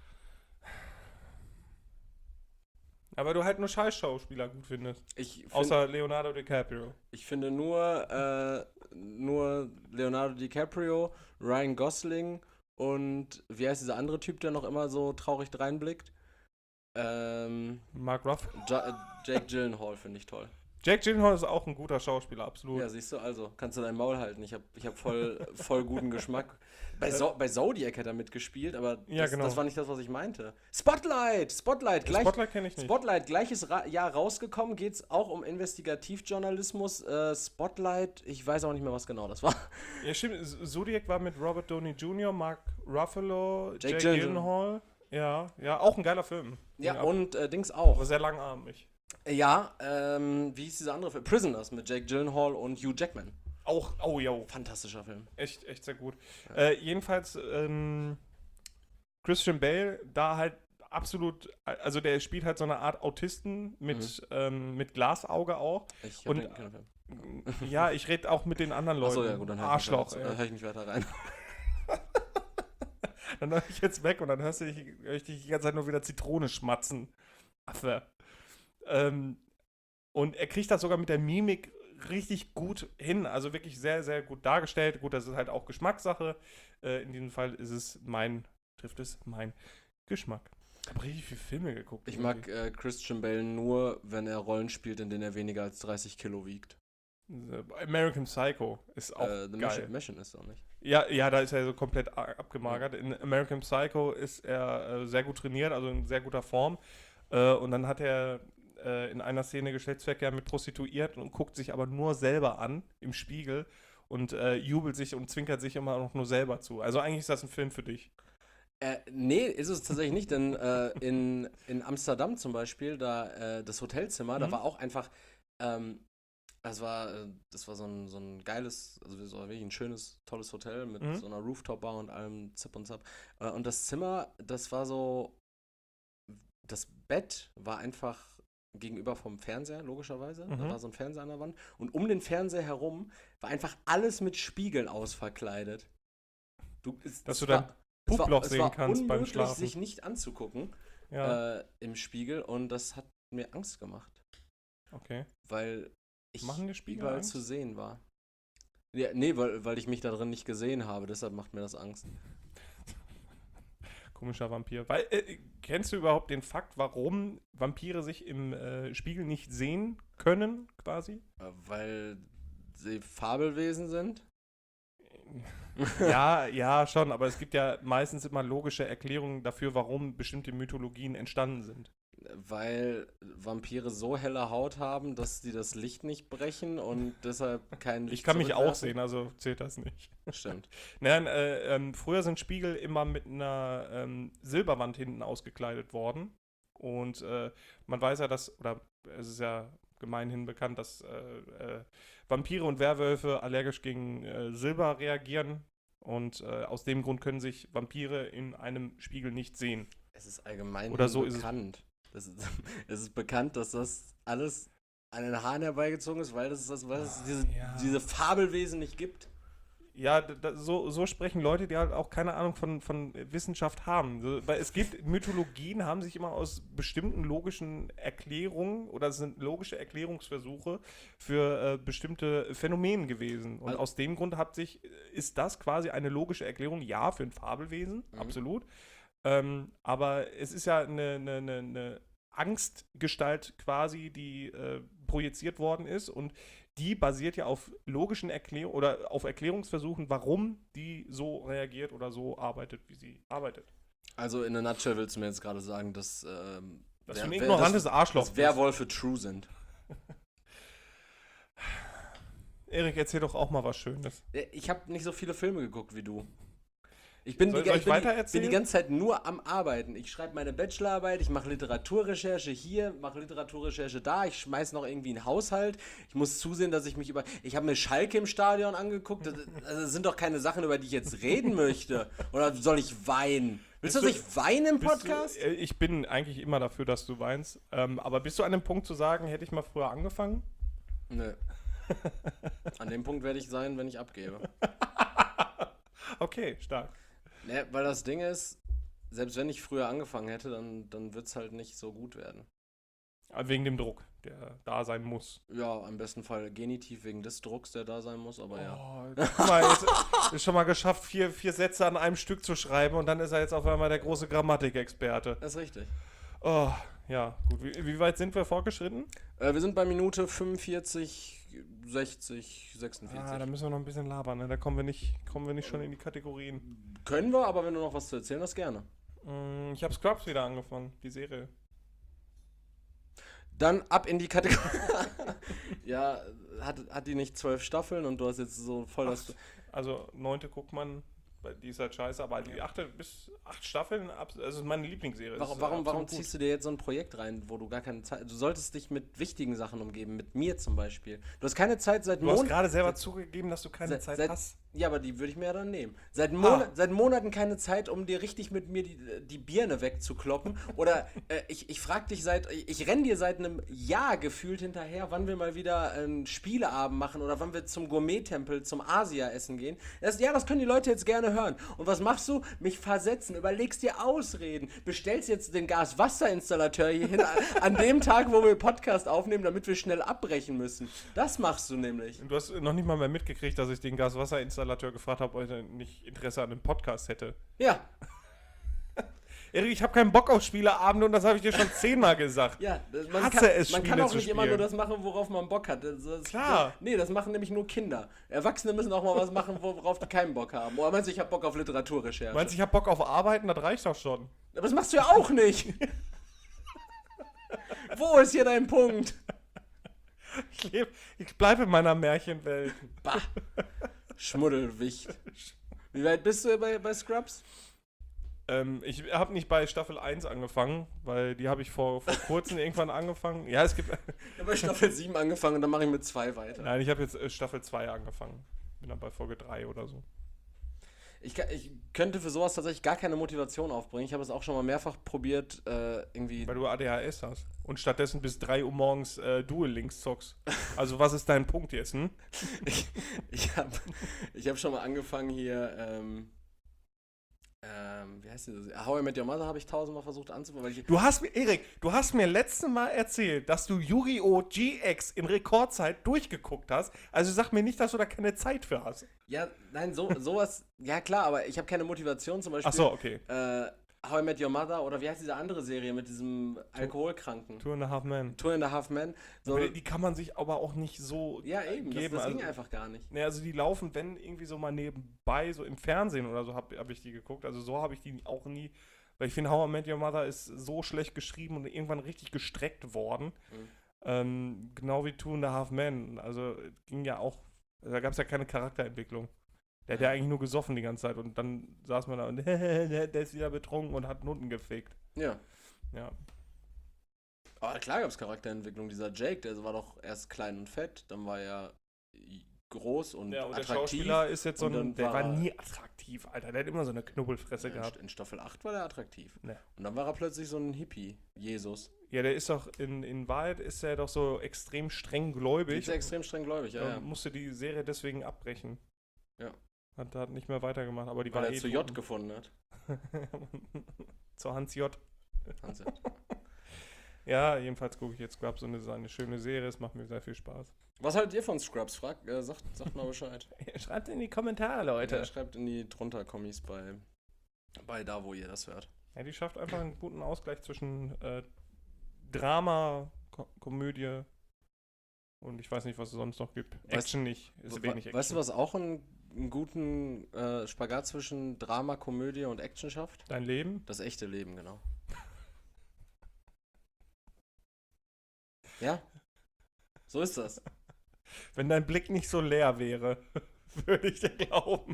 Aber du halt nur Scheiß-Schauspieler gut findest. Außer Leonardo DiCaprio. ich finde nur Leonardo DiCaprio, Ryan Gosling und wie heißt dieser andere Typ, der noch immer so traurig dreinblickt? Mark Ruffalo. Jake Gyllenhaal finde ich toll. Jake Gyllenhaal ist auch ein guter Schauspieler, absolut. Ja, siehst du, also kannst du dein Maul halten. Ich hab voll guten Geschmack. Bei Zodiac hat er mitgespielt, aber Ja, genau. das war nicht das, was ich meinte. Spotlight, Spotlight kenne ich nicht. Spotlight, gleiches Jahr rausgekommen, geht's auch um Investigativjournalismus. Spotlight, ich weiß auch nicht mehr, was genau das war. Ja, stimmt. Zodiac war mit Robert Downey Jr., Mark Ruffalo, Jake Jake Gyllenhaal. Ja, auch ein geiler Film. Ja, und Dings auch. Aber sehr langatmig. Ja, wie hieß dieser andere Film? Prisoners mit Jake Gyllenhaal und Hugh Jackman. Auch, Fantastischer Film. echt sehr gut. Jedenfalls, Christian Bale, da halt absolut, also der spielt halt so eine Art Autisten mit Glasauge auch. Ich hab den keinen Film. Ja, ich rede auch mit den anderen Leuten. Achso, ja gut, dann Arschloch. hör ich nicht weiter rein. Dann höre ich jetzt weg und dann hör ich dich die ganze Zeit nur wieder Zitrone schmatzen. Affe. Und er kriegt das sogar mit der Mimik richtig gut hin. Also wirklich sehr, sehr gut dargestellt. Gut, das ist halt auch Geschmackssache. In diesem Fall trifft es mein Geschmack. Ich habe richtig viele Filme geguckt. Ich mag Christian Bale nur, wenn er Rollen spielt, in denen er weniger als 30 Kilo wiegt. American Psycho ist auch geil. Mission ist auch nicht. Ja, da ist er so komplett abgemagert. In American Psycho ist er sehr gut trainiert, also in sehr guter Form. Und dann hat er in einer Szene Geschlechtsverkehr mit Prostituierten und guckt sich aber nur selber an im Spiegel und jubelt sich und zwinkert sich immer noch nur selber zu. Also eigentlich ist das ein Film für dich. Nee, ist es tatsächlich nicht, denn in Amsterdam zum Beispiel, da das Hotelzimmer, da war auch einfach, das war so ein geiles, also so wirklich ein schönes, tolles Hotel mit so einer Rooftop-Bar und allem Zip und Zap. Und das Zimmer, das war so, das Bett war einfach gegenüber vom Fernseher, logischerweise. Da war so ein Fernseher an der Wand. Und um den Fernseher herum war einfach alles mit Spiegeln ausverkleidet. Dass du dein Puploch sehen kannst beim Schlafen. Es war sich nicht anzugucken im Spiegel und das hat mir Angst gemacht. Okay. Weil ich Machen dir Spiegel überall Angst? zu sehen war. Ja, nee, weil ich mich da drin nicht gesehen habe, deshalb macht mir das Angst. Komischer Vampir. Kennst du überhaupt den Fakt, warum Vampire sich im Spiegel nicht sehen können, quasi? Weil sie Fabelwesen sind? Ja, schon, aber es gibt ja meistens immer logische Erklärungen dafür, warum bestimmte Mythologien entstanden sind. Weil Vampire so helle Haut haben, dass sie das Licht nicht brechen und deshalb kein Licht Ich kann mich auch zurückwerfen. sehen, also zählt das nicht. Stimmt. Nein, früher sind Spiegel immer mit einer Silberwand hinten ausgekleidet worden. Und man weiß ja, oder es ist ja gemeinhin bekannt, dass Vampire und Werwölfe allergisch gegen Silber reagieren. Und aus dem Grund können sich Vampire in einem Spiegel nicht sehen. Es ist allgemein Oder so bekannt. Es ist bekannt, dass das alles an den Haaren herbeigezogen ist, weil es diese Fabelwesen nicht gibt. Ja, so sprechen Leute, die halt auch keine Ahnung von Wissenschaft haben. So, weil es gibt, Mythologien haben sich immer aus bestimmten logischen Erklärungen oder sind logische Erklärungsversuche für bestimmte Phänomene gewesen. Und Also- aus dem Grund ist das quasi eine logische Erklärung, ja, für ein Fabelwesen, absolut. Aber es ist ja eine Angstgestalt quasi, die projiziert worden ist und die basiert ja auf logischen Erklärungen oder auf Erklärungsversuchen, warum die so reagiert oder so arbeitet, wie sie arbeitet. Also in a nutshell willst du mir jetzt gerade sagen, dass Dass du ein ignorantes Arschloch dass Werwölfe true sind. Erik, erzähl doch auch mal was Schönes. Ich habe nicht so viele Filme geguckt wie du. Ich bin, Soll die, ich ich bin, die, weitererzählen? bin die ganze Zeit nur am Arbeiten. Ich schreibe meine Bachelorarbeit, ich mache Literaturrecherche hier, mache Literaturrecherche da, ich schmeiß noch irgendwie einen Haushalt. Ich muss zusehen, dass ich mich Ich habe mir Schalke im Stadion angeguckt. Das sind doch keine Sachen, über die ich jetzt reden möchte. Oder soll ich weinen? Willst du, dass ich weine im Podcast? Ich bin eigentlich immer dafür, dass du weinst. Aber bist du an dem Punkt zu sagen, hätte ich mal früher angefangen? Nö. An dem Punkt werde ich sein, wenn ich abgebe. Okay, stark. Ne, weil das Ding ist, selbst wenn ich früher angefangen hätte, dann wird es halt nicht so gut werden. Wegen dem Druck, der da sein muss. Ja, am besten Fall Genitiv wegen des Drucks, der da sein muss, aber ja. Oh, guck mal, jetzt ist schon mal geschafft, vier Sätze an einem Stück zu schreiben und dann ist er jetzt auf einmal der große Grammatikexperte. Das ist richtig. Oh, ja, gut. Wie weit sind wir fortgeschritten? Wir sind bei Minute 45, 60, 46. Da müssen wir noch ein bisschen labern, ne? Da kommen wir nicht schon in die Kategorien. Können wir, aber wenn du noch was zu erzählen hast, gerne. Ich habe Scrubs wieder angefangen, die Serie. Dann ab in die Kategorie. Ja, hat die nicht 12 Staffeln und du hast jetzt so voll das... Also 9. guckt man, die ist halt scheiße, aber die 8. bis 8 Staffeln, also ist meine Lieblingsserie. Warum ziehst du dir jetzt so ein Projekt rein, wo du gar keine Zeit... Du solltest dich mit wichtigen Sachen umgeben, mit mir zum Beispiel. Du hast keine Zeit seit Du hast gerade selber zugegeben, dass du keine Zeit hast. Ja, aber die würde ich mir ja dann nehmen. Seit Monaten keine Zeit, um dir richtig mit mir die Birne wegzukloppen. Oder ich frag dich ich renn dir seit einem Jahr gefühlt hinterher, wann wir mal wieder einen Spieleabend machen oder wann wir zum Gourmet-Tempel, zum Asia-Essen gehen. Das können die Leute jetzt gerne hören. Und was machst du? Mich versetzen, überlegst dir Ausreden, bestellst jetzt den Gaswasserinstallateur hier hin an dem Tag, wo wir Podcast aufnehmen, damit wir schnell abbrechen müssen. Das machst du nämlich. Du hast noch nicht mal mehr mitgekriegt, dass ich den Gaswasserinstallateur gefragt habe, ob er nicht Interesse an einem Podcast hätte. Ja. Erik, ich habe keinen Bock auf Spieleabende und das habe ich dir schon 10-mal gesagt. Ja, man kann auch nicht immer nur das machen, worauf man Bock hat. Klar. Das machen nämlich nur Kinder. Erwachsene müssen auch mal was machen, worauf die keinen Bock haben. Oder meinst du, ich habe Bock auf Literaturrecherche? Meinst du, ich habe Bock auf Arbeiten? Das reicht doch schon. Aber das machst du ja auch nicht. Wo ist hier dein Punkt? Ich bleibe in meiner Märchenwelt. Bah. Schmuddelwicht. Wie weit bist du bei Scrubs? Ich habe nicht bei Staffel 1 angefangen, weil die habe ich vor kurzem irgendwann angefangen. Ja, es gibt... Ich habe bei Staffel 7 angefangen und dann mache ich mit 2 weiter. Nein, ich habe jetzt Staffel 2 angefangen. Bin dann bei Folge 3 oder so. Ich könnte für sowas tatsächlich gar keine Motivation aufbringen. Ich habe es auch schon mal mehrfach probiert, irgendwie... Weil du ADHS hast. Und stattdessen bis 3 Uhr morgens Duel Links zockst. Also was ist dein Punkt jetzt, hm? Ich hab schon mal angefangen hier, wie heißt das? How I Met Your Mother habe ich 1000-mal versucht anzufangen. Erik, du hast mir letztes Mal erzählt, dass du Yu-Gi-Oh! GX in Rekordzeit durchgeguckt hast. Also sag mir nicht, dass du da keine Zeit für hast. Ja, nein, sowas, ja klar, aber ich habe keine Motivation zum Beispiel. Ach so, okay. How I Met Your Mother oder wie heißt diese andere Serie mit diesem Alkoholkranken? Two and a Half Men. Two and a Half Men. So, Die kann man sich aber auch nicht so ja, eben, geben. das ging einfach gar nicht. Ne, also die laufen, wenn irgendwie so mal nebenbei, so im Fernsehen oder so, hab ich die geguckt. Also so habe ich die auch nie, weil ich finde, How I Met Your Mother ist so schlecht geschrieben und irgendwann richtig gestreckt worden. Genau wie Two and a Half Men. Also ging ja auch, da gab es ja keine Charakterentwicklung. Der hat ja eigentlich nur gesoffen die ganze Zeit und dann saß man da und der ist wieder betrunken und hat Nutten gefickt. Ja. Ja. Aber klar gab es Charakterentwicklung. Dieser Jake, der war doch erst klein und fett, dann war er groß und Ja, und attraktiv. der Schauspieler ist jetzt so und der war nie attraktiv, Alter. Der hat immer so eine Knubbelfresse gehabt. In Staffel 8 war der attraktiv. Ne. Und dann war er plötzlich so ein Hippie, Jesus. Ja, der ist doch, in Wahrheit ist er doch so extrem streng gläubig. Ist extrem streng gläubig, ja. Musste die Serie deswegen abbrechen. Ja. Hat nicht mehr weitergemacht, aber die Weil war er zu J gefunden hat. Zu Hans J. Hans Ja, jedenfalls gucke ich jetzt Scrubs und es ist eine schöne Serie, es macht mir sehr viel Spaß. Was haltet ihr von Scrubs? Sagt mal Bescheid. Schreibt in die Kommentare, Leute. Ja, schreibt in die drunter Kommis bei da, wo ihr das hört. Ja, die schafft einfach einen guten Ausgleich zwischen Drama, Komödie und ich weiß nicht, was es sonst noch gibt. Action nicht, ist wenig Action. Weißt du, was auch einen guten Spagat zwischen Drama, Komödie und Action schafft? Dein Leben? Das echte Leben, genau. Ja, so ist das. Wenn dein Blick nicht so leer wäre, würde ich dir glauben.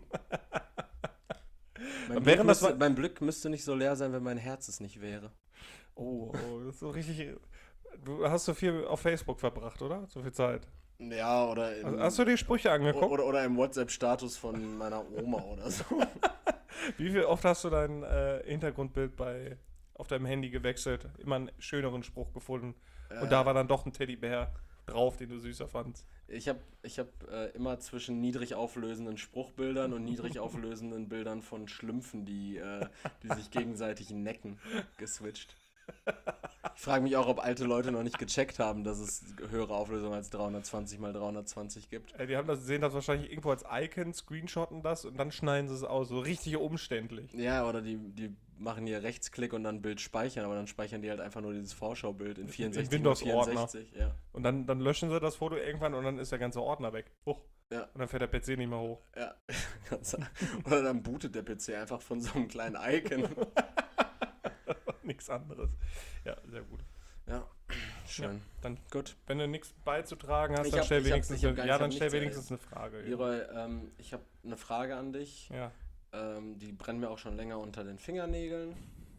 Mein Blick müsste nicht so leer sein, wenn mein Herz es nicht wäre. Oh, das ist so richtig. Du hast so viel auf Facebook verbracht, oder? So viel Zeit. Ja, oder Hast du die Sprüche angeguckt? Oder im WhatsApp-Status von meiner Oma oder so. Wie viel oft hast du dein Hintergrundbild auf deinem Handy gewechselt? Immer einen schöneren Spruch gefunden. Und da war dann doch ein Teddybär drauf, den du süßer fandst. Ich hab immer zwischen niedrig auflösenden Spruchbildern und niedrig auflösenden Bildern von Schlümpfen, die sich gegenseitig necken, geswitcht. Ich frage mich auch, ob alte Leute noch nicht gecheckt haben, dass es höhere Auflösung als 320 x 320 gibt. Die sehen das wahrscheinlich irgendwo als Icon, screenshotten das und dann schneiden sie es aus. So richtig umständlich. Ja, oder die machen hier Rechtsklick und dann Bild speichern, aber dann speichern die halt einfach nur dieses Vorschaubild in 64 Windows-Ordner. Ja. Und dann löschen sie das Foto irgendwann und dann ist der ganze Ordner weg. Hoch. Ja. Und dann fährt der PC nicht mehr hoch. Ja. Oder dann bootet der PC einfach von so einem kleinen Icon. Nichts anderes. Ja, sehr gut. Ja, schön. Ja, dann gut. Wenn du nichts beizutragen hast, Ich dann hab- stell ich hab- wenigstens ich hab gar- ich hab nichts, wenigstens eine Frage. Leroy, ich habe eine Frage an dich. Ja. Die brennt mir auch schon länger unter den Fingernägeln.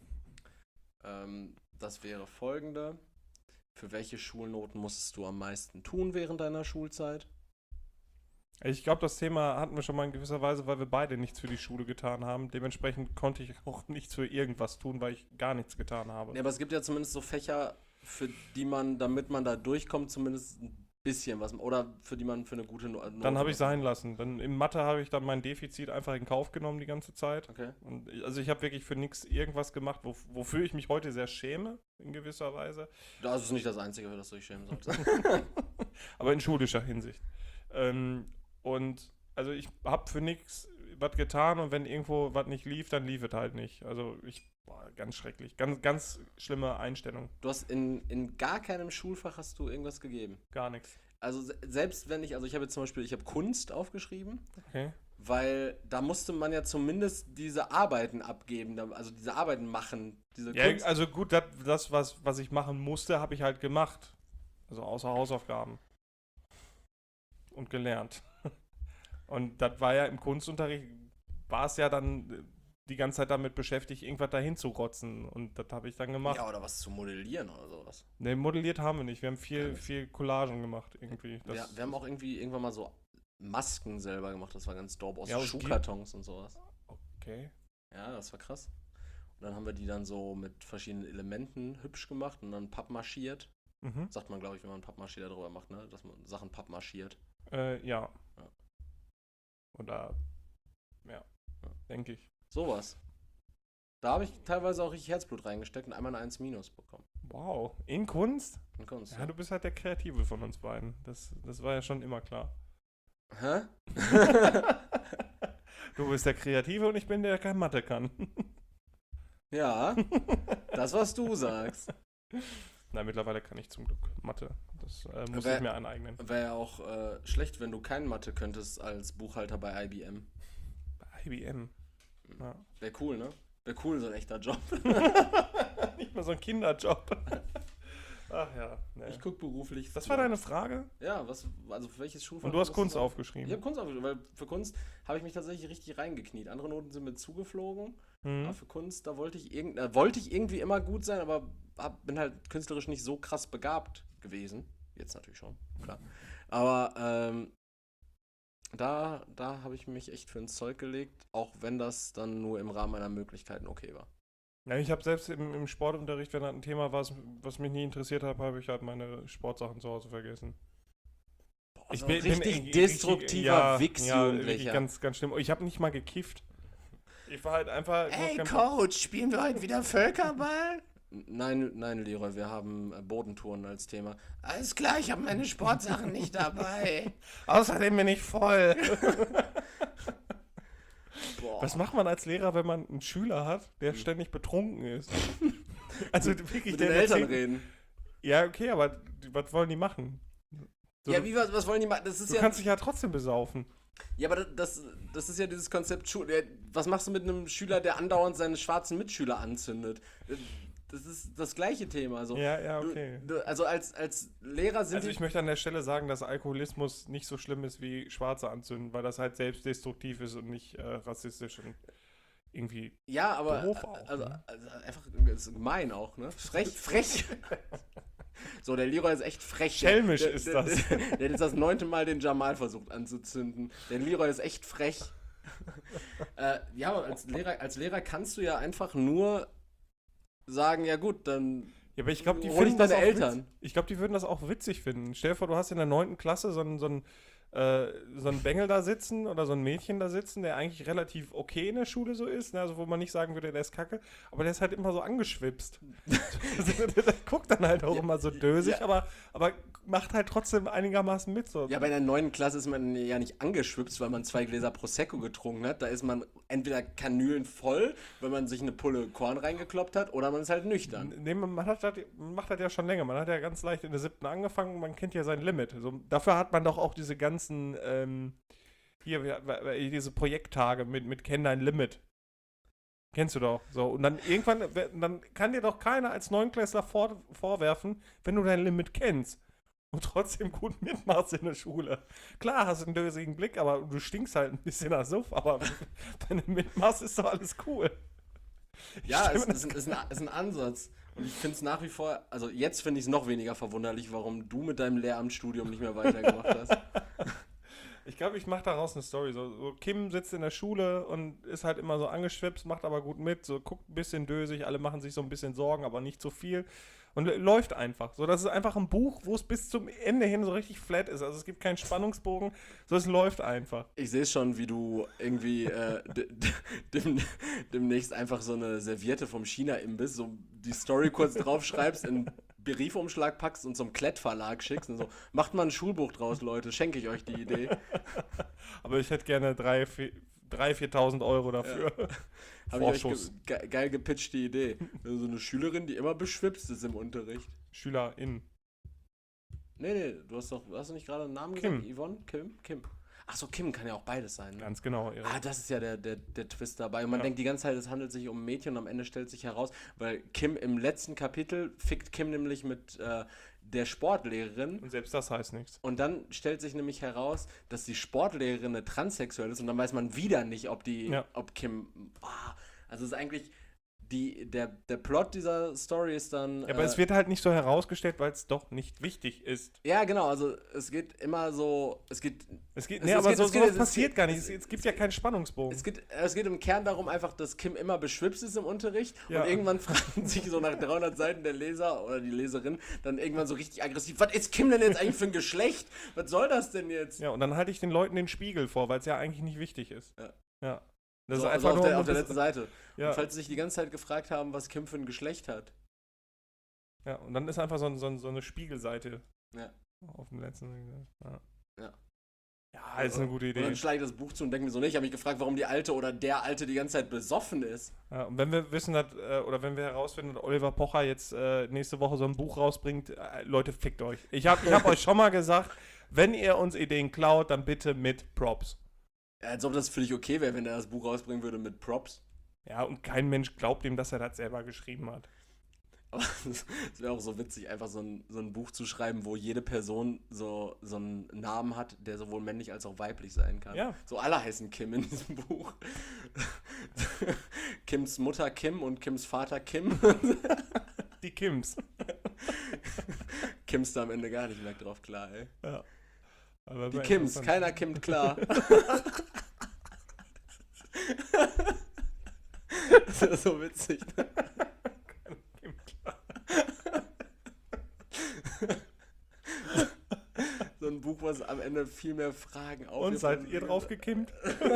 Das wäre folgende. Für welche Schulnoten musstest du am meisten tun während deiner Schulzeit? Ich glaube, das Thema hatten wir schon mal in gewisser Weise, weil wir beide nichts für die Schule getan haben. Dementsprechend konnte ich auch nichts für irgendwas tun, weil ich gar nichts getan habe. Ja, aber es gibt ja zumindest so Fächer, für die man, damit man da durchkommt, zumindest ein bisschen was. Oder für die man für eine gute Note. Dann habe ich sein lassen. Dann in Mathe habe ich dann mein Defizit einfach in Kauf genommen die ganze Zeit. Okay. Und ich habe wirklich für nichts irgendwas gemacht, wofür ich mich heute sehr schäme, in gewisser Weise. Das ist nicht das Einzige, für das du dich schämen solltest. Aber in schulischer Hinsicht. Und also ich habe für nichts was getan und wenn irgendwo was nicht lief, dann lief es halt nicht. Also ganz schrecklich. Ganz, ganz schlimme Einstellung. Du hast in gar keinem Schulfach hast du irgendwas gegeben. Gar nichts. Also selbst wenn ich habe jetzt zum Beispiel, ich habe Kunst aufgeschrieben, Okay. weil da musste man ja zumindest diese Arbeiten abgeben, also diese Arbeiten machen, diese Ja, Kunst. also gut, das was ich machen musste, habe ich halt gemacht. Also außer Hausaufgaben. Und gelernt. Und das war ja im Kunstunterricht, war es ja dann die ganze Zeit damit beschäftigt, irgendwas dahin zu rotzen. Und das habe ich dann gemacht. Ja, oder was zu modellieren oder sowas. Ne, modelliert haben wir nicht. Wir haben viel Collagen gemacht irgendwie. Wir haben auch irgendwann mal so Masken selber gemacht, das war ganz dope, aus Ja, aus Schuhkartons und sowas. Okay. Ja, das war krass. Und dann haben wir die dann so mit verschiedenen Elementen hübsch gemacht und dann pappmarschiert. Mhm. Sagt man, glaube ich, wenn man Pappmaché darüber macht, ne? Dass man Sachen pappmarschiert. Ja. Ja. Oder, ja, denke ich. Sowas. Da habe ich teilweise auch richtig Herzblut reingesteckt und einmal eine 1- bekommen. Wow. In Kunst? In Kunst. Ja, du bist halt der Kreative von uns beiden. Das war ja schon immer klar. Hä? Du bist der Kreative und ich bin der, der kein Mathe kann. Ja, das, was du sagst. Nein, mittlerweile kann ich zum Glück Mathe. Das muss ich mir aneignen. Wäre ja auch schlecht, wenn du kein Mathe könntest als Buchhalter bei IBM. Bei IBM. Ja. Wäre cool, ne? Wäre cool, so ein echter Job. Nicht mal so ein Kinderjob. Ach ja. Ne. Ich gucke beruflich. Das war deine Frage? Ja, also für welches Schulfach? Und du hast Kunst Ich aufgeschrieben. habe Kunst aufgeschrieben, weil für Kunst habe ich mich tatsächlich richtig reingekniet. Andere Noten sind mir zugeflogen. Mhm. Aber für Kunst, da wollte ich irgendwie immer gut sein, aber bin halt künstlerisch nicht so krass begabt gewesen. Jetzt natürlich schon, klar. Aber da habe ich mich echt für ins Zeug gelegt, auch wenn das dann nur im Rahmen meiner Möglichkeiten okay war. Ja, ich habe selbst im Sportunterricht, wenn das ein Thema war, was mich nie interessiert hat, habe ich halt meine Sportsachen zu Hause vergessen. Boah, Also richtig destruktiver Wichsjugendlicher. Wirklich ganz, ganz schlimm. Ich habe nicht mal gekifft. Ich war halt einfach... Hey Coach, spielen wir heute wieder Völkerball? Nein, Leroy, wir haben Bodentouren als Thema. Alles klar, ich habe meine Sportsachen nicht dabei. Außerdem bin ich voll. Boah. Was macht man als Lehrer, wenn man einen Schüler hat, der ständig betrunken ist? Also wirklich, Mit den Eltern reden. Ja, okay, aber was wollen die machen? So, Ja, was wollen die machen? Das ist du kannst dich ja trotzdem besaufen. Ja, aber das ist ja dieses Konzept Schule. Was machst du mit einem Schüler, der andauernd seine schwarzen Mitschüler anzündet? Das ist das gleiche Thema. Also, Ja, okay. Also als Lehrer sind Also ich möchte an der Stelle sagen, dass Alkoholismus nicht so schlimm ist wie Schwarze anzünden, weil das halt selbstdestruktiv ist und nicht rassistisch und irgendwie ja, aber doof auch. also einfach ist gemein auch, ne? Frech. So, der Leroy ist echt frech. Schelmisch ist das. Der hat jetzt das 9. Mal den Jamal versucht anzuzünden. Der Leroy ist echt frech. Ja, aber als Lehrer kannst du ja einfach nur sagen, ja gut, dann Ja, aber ich glaube, die hol ich finden das deine auch Eltern. Ich glaube, die würden das auch witzig finden. Stell dir vor, du hast in der 9. Klasse so einen Bengel da sitzen oder so ein Mädchen da sitzen, der eigentlich relativ okay in der Schule so ist, ne? Also wo man nicht sagen würde, der ist kacke, aber der ist halt immer so angeschwipst. Der guckt dann halt auch immer so dösig, aber macht halt trotzdem einigermaßen mit. So. Ja, bei der 9. Klasse ist man ja nicht angeschwipst, weil man 2 Gläser Prosecco getrunken hat. Da ist man entweder Kanülen voll, weil man sich eine Pulle Korn reingekloppt hat, oder man ist halt nüchtern. Nee, man macht das ja schon länger. Man hat ja ganz leicht in der 7. angefangen, man kennt ja sein Limit. So, dafür hat man doch auch diese ganzen diese Projekttage mit Kenn dein Limit. Kennst du doch. So, und dann irgendwann, dann kann dir doch keiner als Neunklässler vorwerfen, wenn du dein Limit kennst und trotzdem gut mitmachst in der Schule. Klar, hast einen dösigen Blick, aber du stinkst halt ein bisschen nach Suff, aber wenn du mitmachst, ist doch alles cool. Ja, es ist ein Ansatz. Und ich finde es nach wie vor, also jetzt finde ich es noch weniger verwunderlich, warum du mit deinem Lehramtsstudium nicht mehr weitergemacht hast. Ich glaube, ich mache daraus eine Story. So Kim sitzt in der Schule und ist halt immer so angeschwipst, macht aber gut mit, so guckt ein bisschen dösig, alle machen sich so ein bisschen Sorgen, aber nicht so viel. Und läuft einfach. So, das ist einfach ein Buch, wo es bis zum Ende hin so richtig flat ist. Also es gibt keinen Spannungsbogen, so es läuft einfach. Ich sehe schon, wie du irgendwie demnächst einfach so eine Serviette vom China-Imbiss, so die Story kurz draufschreibst, in Briefumschlag packst und zum Klett-Verlag schickst und so. Macht mal ein Schulbuch draus, Leute, schenke ich euch die Idee. Aber ich hätte gerne 3.000, 4.000 Euro dafür. Ja. Habe ich euch geil gepitcht, die Idee. Also so eine Schülerin, die immer beschwipst ist im Unterricht. SchülerInnen. Nee, hast du nicht gerade einen Namen Kim. gesagt? Yvonne? Kim? Achso, Kim kann ja auch beides sein. Ne? Ganz genau. Ja. Das ist ja der Twist dabei. Und man denkt die ganze Zeit, es handelt sich um ein Mädchen und am Ende stellt sich heraus, weil Kim im letzten Kapitel fickt Kim nämlich mit der Sportlehrerin. Und selbst das heißt nichts. Und dann stellt sich nämlich heraus, dass die Sportlehrerin eine transsexuell ist und dann weiß man wieder nicht, ob Kim. Also es ist eigentlich. Der Plot dieser Story ist dann. Ja, aber es wird halt nicht so herausgestellt, weil es doch nicht wichtig ist. Ja, genau, also es geht immer so. Sowas passiert gar nicht. Es gibt ja keinen Spannungsbogen. Es geht im Kern darum, einfach, dass Kim immer beschwipst ist im Unterricht und irgendwann fragen sich so nach 300 Seiten der Leser oder die Leserin dann irgendwann so richtig aggressiv: Was ist Kim denn jetzt eigentlich für ein Geschlecht? Was soll das denn jetzt? Ja, und dann halte ich den Leuten den Spiegel vor, weil es ja eigentlich nicht wichtig ist. Ja. Das so, ist einfach also nur auf der letzten Seite. Ja. Und falls sie sich die ganze Zeit gefragt haben, was Kim für ein Geschlecht hat. Ja, und dann ist einfach so eine Spiegelseite. Ja. Auf dem letzten. Ja. Ja, ist eine gute Idee. Und dann schlage ich das Buch zu und denke mir so, ich habe mich gefragt, warum die Alte oder der Alte die ganze Zeit besoffen ist. Ja, und wenn wir wissen, oder wenn wir herausfinden, dass Oliver Pocher jetzt nächste Woche so ein Buch rausbringt, Leute, fickt euch. Ich hab euch schon mal gesagt, wenn ihr uns Ideen klaut, dann bitte mit Props. Ja, als ob das völlig okay wäre, wenn er das Buch rausbringen würde mit Props. Ja, und kein Mensch glaubt ihm, dass er das selber geschrieben hat. Aber es wäre auch so witzig, einfach so ein Buch zu schreiben, wo jede Person so einen Namen hat, der sowohl männlich als auch weiblich sein kann. Ja. So alle heißen Kim in diesem Buch. Kims Mutter Kim und Kims Vater Kim. Die Kims. Kims da am Ende gar nicht mehr drauf klar, ey. Ja. Aber die Kims, keiner kimmt klar. Das ist so witzig. Ne? Keiner kimmt klar. So ein Buch, wo es am Ende viel mehr Fragen auf. Und seid ihr drauf gekimmt?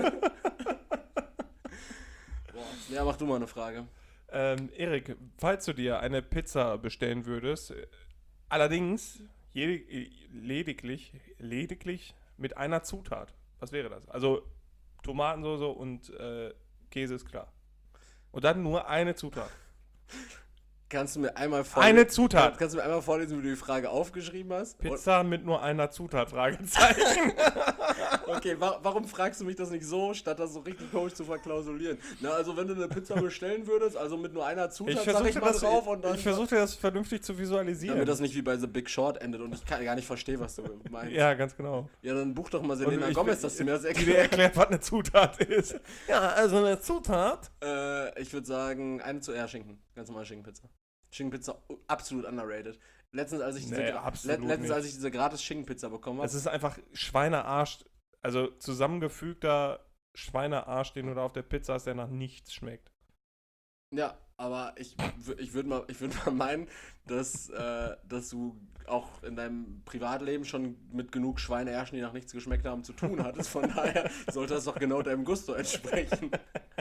Ja, mach du mal eine Frage. Erik, falls du dir eine Pizza bestellen würdest, allerdings lediglich mit einer Zutat, was wäre das? Also Tomatensauce und Käse ist klar. Und dann nur eine Zutat. Kannst du mir einmal Eine Zutat. Kannst du mir einmal vorlesen, wie du die Frage aufgeschrieben hast? Pizza mit nur einer Zutat, Fragezeichen. Okay, warum fragst du mich das nicht so, statt das so richtig komisch zu verklausulieren? Na, also wenn du eine Pizza bestellen würdest, also mit nur einer Zutat, sag ich mal drauf und dann... Ich versuche das vernünftig zu visualisieren. Damit das nicht wie bei The Big Short endet und ich gar nicht verstehe, was du meinst. Ja, ganz genau. Ja, dann buch doch mal Selena Gomez, dass sie mir das Die dir erklärt, was eine Zutat ist. Ja, also eine Zutat. Ich würde sagen, Schinken. Ganz normal Schinkenpizza. Schinkenpizza, absolut underrated. Letztens, als ich diese gratis Schinkenpizza bekommen habe. Es ist einfach Schweinearsch, also zusammengefügter Schweinearsch, den du da auf der Pizza hast, der nach nichts schmeckt. Ja, aber ich würde mal meinen, dass du auch in deinem Privatleben schon mit genug Schweineärschen, die nach nichts geschmeckt haben, zu tun hattest. Von daher sollte das doch genau deinem Gusto entsprechen.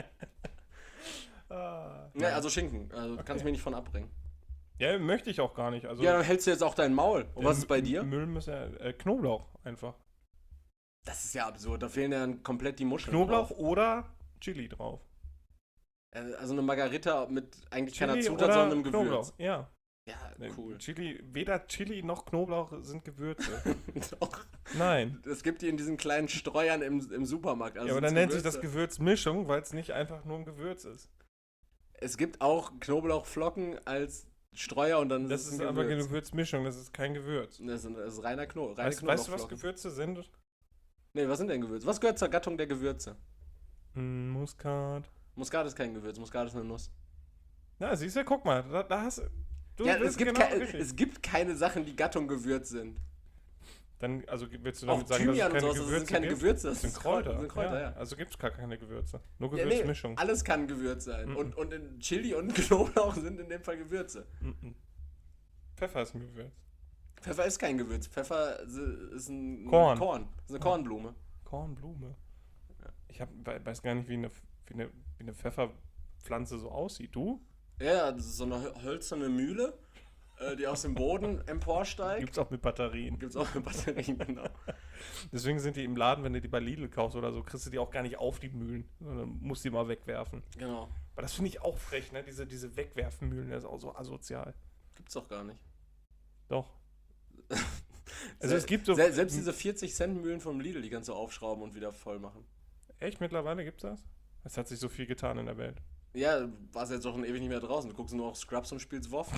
Ja, also Schinken. Also Okay. kannst mich nicht von abbringen. Ja, möchte ich auch gar nicht. Also, Ja, dann hältst du jetzt auch dein Maul. Und was ist bei dir? Müll ist ja Knoblauch einfach. Das ist ja absurd. Da fehlen ja komplett die Muscheln Knoblauch drauf. oder Chili drauf. Also eine Margarita mit eigentlich Chili keiner Zutat, oder sondern einem Gewürz. Knoblauch, ja. Ja, cool. Weder Chili noch Knoblauch sind Gewürze. Doch. Nein. Es gibt die in diesen kleinen Streuern im Supermarkt. Also Ja, aber dann nennt sich das Gewürze. Gewürzmischung, weil es nicht einfach nur ein Gewürz ist. Es gibt auch Knoblauchflocken als Streuer und dann Das ist es ist ein aber eine Gewürz. Gewürzmischung, das ist kein Gewürz. Das ist reiner reine Weißt du, Knoblauchflocken. was Gewürze sind? Nee, was sind denn Gewürze? Was gehört zur Gattung der Gewürze? Muskat. Muskat ist kein Gewürz, Muskat ist eine Nuss. Na, siehst du, guck mal, da hast du. Ja, bist genau richtig. es gibt keine Sachen, die Gattung Gewürz sind. Dann, also willst du Auch damit sagen, Thymian dass es und keine sowas, das Gewürze sind keine gibt? Gewürze, Das sind Kräuter. Das sind Kräuter, ja. Also gibt es gar keine Gewürze. Nur Ja, Gewürzmischung. alles kann Gewürz sein. Mhm. Und in Chili und Knoblauch sind in dem Fall Gewürze. Mhm. Pfeffer ist ein Gewürz. Pfeffer ist kein Gewürz. Pfeffer ist ein Korn. Das ist eine Kornblume. Kornblume. Ich weiß gar nicht, wie eine Pfefferpflanze so aussieht. Du? Ja, das ist so eine hölzerne Mühle, die aus dem Boden emporsteigt. Gibt's auch mit Batterien. Gibt's auch mit Batterien, genau. Deswegen sind die im Laden, wenn du die bei Lidl kaufst oder so, kriegst du die auch gar nicht auf die Mühlen, sondern musst die mal wegwerfen. Genau. Aber das finde ich auch frech, ne? Diese Wegwerfmühlen, das ist auch so asozial. Gibt's doch gar nicht. Doch. Also es gibt so... Selbst diese 40-Cent-Mühlen vom Lidl, die kannst du aufschrauben und wieder voll machen. Echt? Mittlerweile gibt's das? Es hat sich so viel getan in der Welt. Ja, du warst jetzt doch schon ewig nicht mehr draußen. Du guckst nur auf Scrubs und spielst WoW.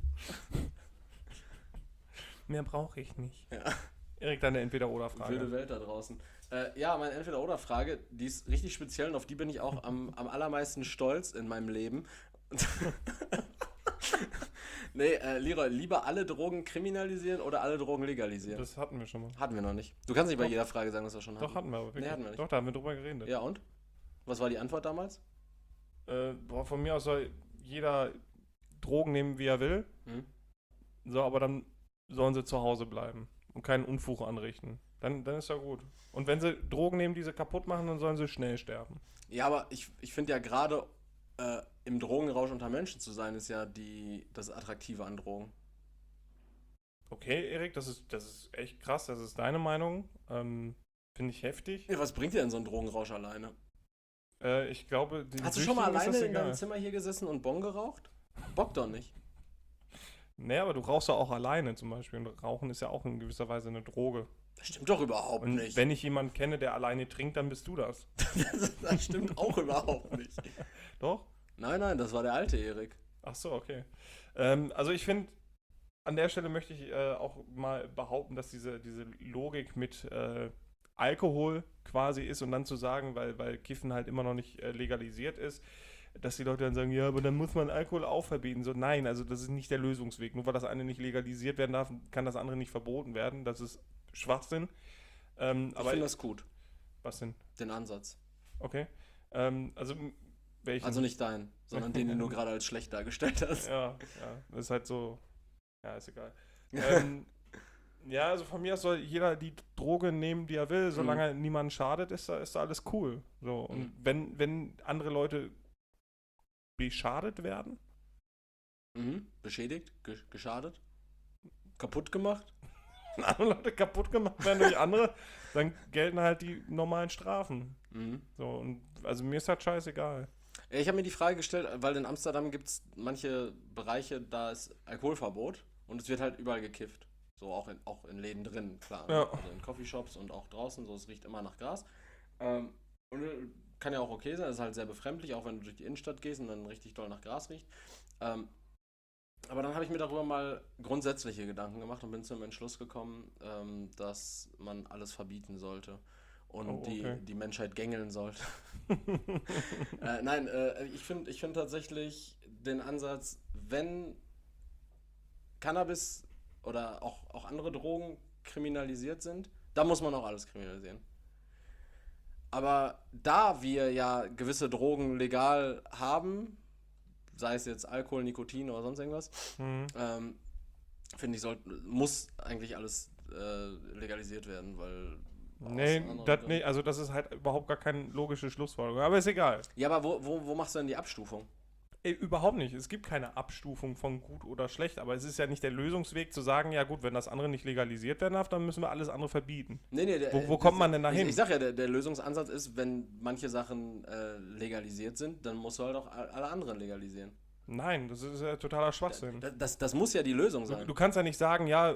Mehr brauche ich nicht. Ja. Erik, deine Entweder-Oder-Frage. Wilde Welt da draußen. Ja, meine Entweder-Oder-Frage, die ist richtig speziell und auf die bin ich auch am allermeisten stolz in meinem Leben. Nee, Leroy, lieber alle Drogen kriminalisieren oder alle Drogen legalisieren? Das hatten wir schon mal. Hatten wir noch nicht. Du kannst nicht bei Doch. jeder Frage sagen, dass wir schon hatten. Doch, hatten wir aber wirklich. Nee, hatten wir nicht. Doch, da haben wir drüber geredet. Ja, und? Was war die Antwort damals? Von mir aus soll jeder Drogen nehmen, wie er will. Hm? So, aber dann sollen sie zu Hause bleiben und keinen Unfug anrichten. Dann ist ja gut. Und wenn sie Drogen nehmen, die sie kaputt machen, dann sollen sie schnell sterben. Ja, aber ich finde ja gerade im Drogenrausch unter Menschen zu sein, ist ja das Attraktive an Drogen. Okay, Erik, das ist echt krass. Das ist deine Meinung. Finde ich heftig. Ja, was bringt dir denn so ein Drogenrausch alleine? Ich glaube, den Hast du schon mal Süchtigen ist alleine das in deinem egal. Zimmer hier gesessen und Bon geraucht? Bock doch nicht. Nee, aber du rauchst ja auch alleine zum Beispiel. Und Rauchen ist ja auch in gewisser Weise eine Droge. Das stimmt doch überhaupt Und nicht. wenn ich jemanden kenne, der alleine trinkt, dann bist du das. Das stimmt auch überhaupt nicht. Doch? Nein, das war der alte Erik. Ach so, okay. Also ich finde, an der Stelle möchte ich auch mal behaupten, dass diese Logik mit Alkohol quasi ist und dann zu sagen, weil Kiffen halt immer noch nicht legalisiert ist, dass die Leute dann sagen, ja, aber dann muss man Alkohol auch verbieten. So, nein, also das ist nicht der Lösungsweg. Nur weil das eine nicht legalisiert werden darf, kann das andere nicht verboten werden. Das ist Schwachsinn. Ich finde das gut, Was denn? den Ansatz. Okay. Also welchen? Also nicht deinen, sondern den du gerade als schlecht dargestellt hast. Ja, das ist halt so. Ja, ist egal. Ja, also von mir aus soll jeder die Droge nehmen, die er will, solange niemand schadet, ist da alles cool. So, und wenn andere Leute beschadet werden, Beschädigt, geschadet, kaputt gemacht. andere Leute kaputt gemacht werden durch andere, dann gelten halt die normalen Strafen. So, und also mir ist das scheißegal. Ja, ich habe mir die Frage gestellt, weil in Amsterdam gibt es manche Bereiche, da ist Alkoholverbot und es wird halt überall gekifft. So auch in Läden drin, klar. Ja. Also in Coffeeshops und auch draußen, so es riecht immer nach Gras. Und kann ja auch okay sein, es ist halt sehr befremdlich, auch wenn du durch die Innenstadt gehst und dann richtig doll nach Gras riecht. Aber dann habe ich mir darüber mal grundsätzliche Gedanken gemacht und bin zum Entschluss gekommen, dass man alles verbieten sollte und die Menschheit gängeln sollte. Nein, ich find tatsächlich den Ansatz, wenn Cannabis oder auch andere Drogen kriminalisiert sind, dann muss man auch alles kriminalisieren. Aber da wir ja gewisse Drogen legal haben, sei es jetzt Alkohol, Nikotin oder sonst irgendwas, finde ich, muss eigentlich alles legalisiert werden, weil... also das ist halt überhaupt gar keine logische Schlussfolgerung, aber ist egal. Ja, aber wo machst du denn die Abstufung? Überhaupt nicht. Es gibt keine Abstufung von gut oder schlecht, aber es ist ja nicht der Lösungsweg zu sagen, ja gut, wenn das andere nicht legalisiert werden darf, dann müssen wir alles andere verbieten. Nee, wo kommt man denn dahin? Ich sag ja, der Lösungsansatz ist, wenn manche Sachen legalisiert sind, dann musst du halt auch alle anderen legalisieren. Nein, das ist ja totaler Schwachsinn. Das muss ja die Lösung sein. Du kannst ja nicht sagen, ja,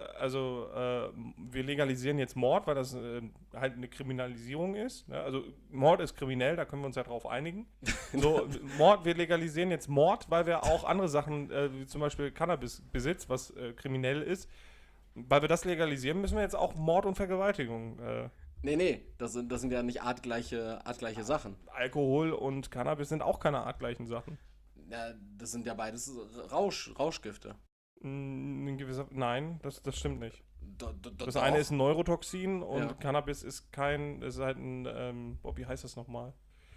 wir legalisieren jetzt Mord, weil das halt eine Kriminalisierung ist. Ne? Also Mord ist kriminell, da können wir uns ja drauf einigen. So, wir legalisieren jetzt Mord, weil wir auch andere Sachen, wie zum Beispiel Cannabisbesitz, was kriminell ist, weil wir das legalisieren, müssen wir jetzt auch Mord und Vergewaltigung. Nee, das sind ja nicht artgleiche Sachen. Alkohol und Cannabis sind auch keine artgleichen Sachen. Ja, das sind ja beides Rauschgifte. Nein, das stimmt nicht. Das Doch. eine ist ein Neurotoxin und Cannabis ist ist halt ein, wie heißt das nochmal?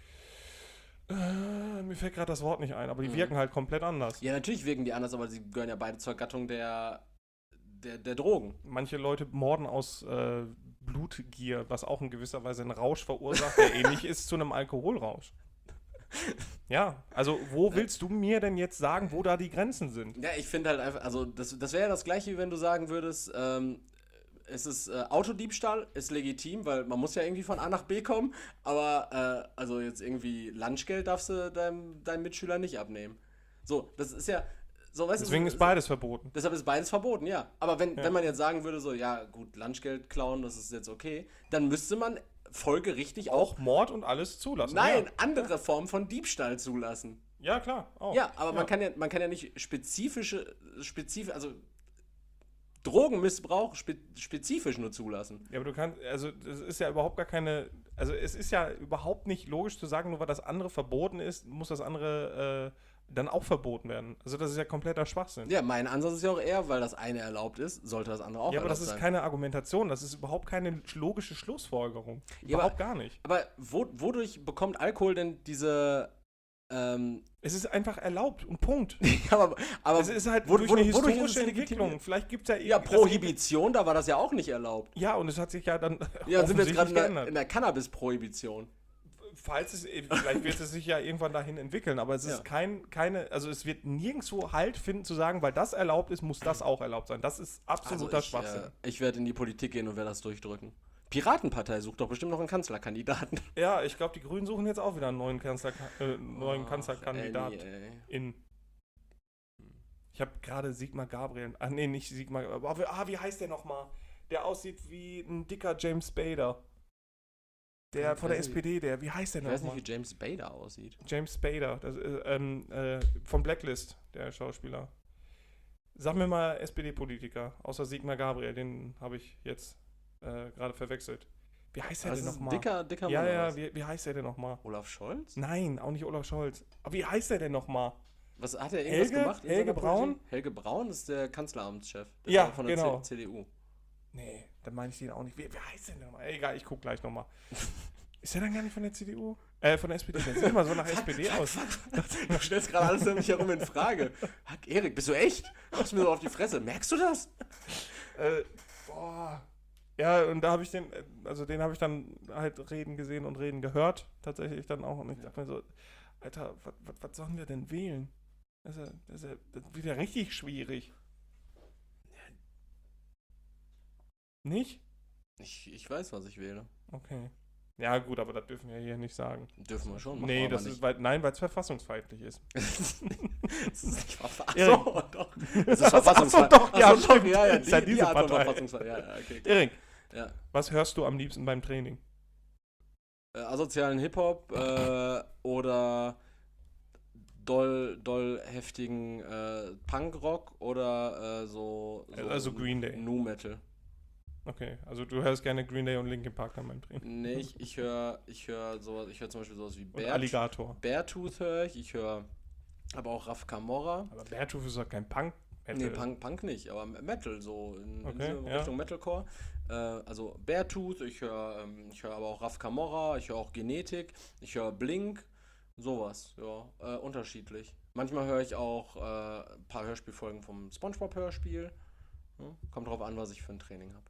Mir fällt gerade das Wort nicht ein, aber die wirken halt komplett anders. Ja, natürlich wirken die anders, aber sie gehören ja beide zur Gattung der Drogen. Manche Leute morden aus Blutgier, was auch in gewisser Weise einen Rausch verursacht, der ähnlich ist zu einem Alkoholrausch. Ja, also wo willst du mir denn jetzt sagen, wo da die Grenzen sind? Ja, ich finde halt einfach, also das wäre ja das Gleiche, wie wenn du sagen würdest, es ist Autodiebstahl, ist legitim, weil man muss ja irgendwie von A nach B kommen, aber also jetzt irgendwie Lunchgeld darfst du deinem Mitschüler nicht abnehmen. So, das ist ja... So, weißt Deswegen ist beides verboten. Deshalb ist beides verboten, ja. Aber wenn man jetzt sagen würde, so, ja gut, Lunchgeld klauen, das ist jetzt okay, dann müsste man folgerichtig auch Mord und alles zulassen. Nein, andere Formen von Diebstahl zulassen. Ja, klar. Auch. Ja, aber man kann ja nicht also Drogenmissbrauch spezifisch nur zulassen. Ja, aber du kannst, also das ist ja überhaupt gar keine, also es ist ja überhaupt nicht logisch zu sagen, nur weil das andere verboten ist, muss das andere dann auch verboten werden. Also das ist ja kompletter Schwachsinn. Ja, mein Ansatz ist ja auch eher, weil das eine erlaubt ist, sollte das andere auch erlaubt sein. Ja, aber das ist sein. keine Argumentation, das ist überhaupt keine logische Schlussfolgerung. Überhaupt gar nicht. Aber wodurch bekommt Alkohol denn diese... Es ist einfach erlaubt und Punkt. Ja, aber es ist halt durch eine historische Entwicklung. Vielleicht gibt es ja... Prohibition, da war das ja auch nicht erlaubt. Ja, und es hat sich ja dann ja, sind wir jetzt gerade in der Cannabis-Prohibition. Vielleicht wird es sich ja irgendwann dahin entwickeln, aber es ist also es wird nirgendwo Halt finden zu sagen, weil das erlaubt ist, muss das auch erlaubt sein. Das ist absoluter Schwachsinn. Ich werde in die Politik gehen und werde das durchdrücken. Piratenpartei sucht doch bestimmt noch einen Kanzlerkandidaten. Ja, ich glaube, die Grünen suchen jetzt auch wieder einen neuen Kanzlerkandidaten. Ich habe gerade Sigmar Gabriel, nicht Sigmar, aber wie heißt der nochmal? Der aussieht wie ein dicker James Spader. Der von der SPD, wie heißt der nochmal? Ich weiß nicht, wie James Spader aussieht. James Spader, das von Blacklist, der Schauspieler. Sag mir mal SPD-Politiker, außer Sigmar Gabriel, den habe ich jetzt gerade verwechselt. Wie heißt der denn nochmal? Dicker Mann. Ja, wie heißt der denn nochmal? Olaf Scholz? Nein, auch nicht Olaf Scholz. Aber wie heißt der denn nochmal? Was hat er irgendwas gemacht? Helge Braun? Helge Braun ist der Kanzleramtschef. Ja, von der CDU. Nee, dann meine ich den auch nicht. Wie heißt der denn nochmal? Egal, ich guck gleich nochmal. Ist der dann gar nicht von der CDU? Von der SPD. Der sieht immer so nach SPD aus. Du stellst gerade alles um mich herum in Frage. Erik, bist du echt? Machst mir so auf die Fresse. Merkst du das? Boah. Ja, und da habe ich den habe ich dann halt reden gesehen und reden gehört, tatsächlich dann auch. Und ich dachte mir so, Alter, was sollen wir denn wählen? Das wird ja richtig schwierig. Nicht? Ich weiß, was ich wähle. Okay. Ja, gut, aber das dürfen wir hier nicht sagen. Dürfen wir schon machen. Nee, das ist, weil es verfassungsfeindlich ist. Das ist nicht verfassungsfeindlich. Erik. Achso, doch. Das ist verfassungsfeindlich. Achso, doch, ja, stimmt. Ja, Ist ja diese Art von Partei. verfassungsfeindlich. Ja, okay. Erik, Ja. was hörst du am liebsten beim Training? Asozialen Hip-Hop oder doll heftigen Punkrock oder so Also Green Day. Nu Metal. Okay, also du hörst gerne Green Day und Linkin Park dann beim Training. Nee, ich höre sowas, ich höre zum Beispiel sowas wie Und Alligator. Beartooth höre ich höre aber auch Raf Camorra. Aber Beartooth ist doch kein Punk. Nee, Punk nicht, aber Metal, so in Okay, diese ja. Richtung Metalcore. Also Beartooth, ich höre aber auch Raf Camorra, ich höre auch Genetik, ich höre Blink, sowas, ja, unterschiedlich. Manchmal höre ich auch ein paar Hörspielfolgen vom SpongeBob-Hörspiel. Ja, kommt drauf an, was ich für ein Training habe.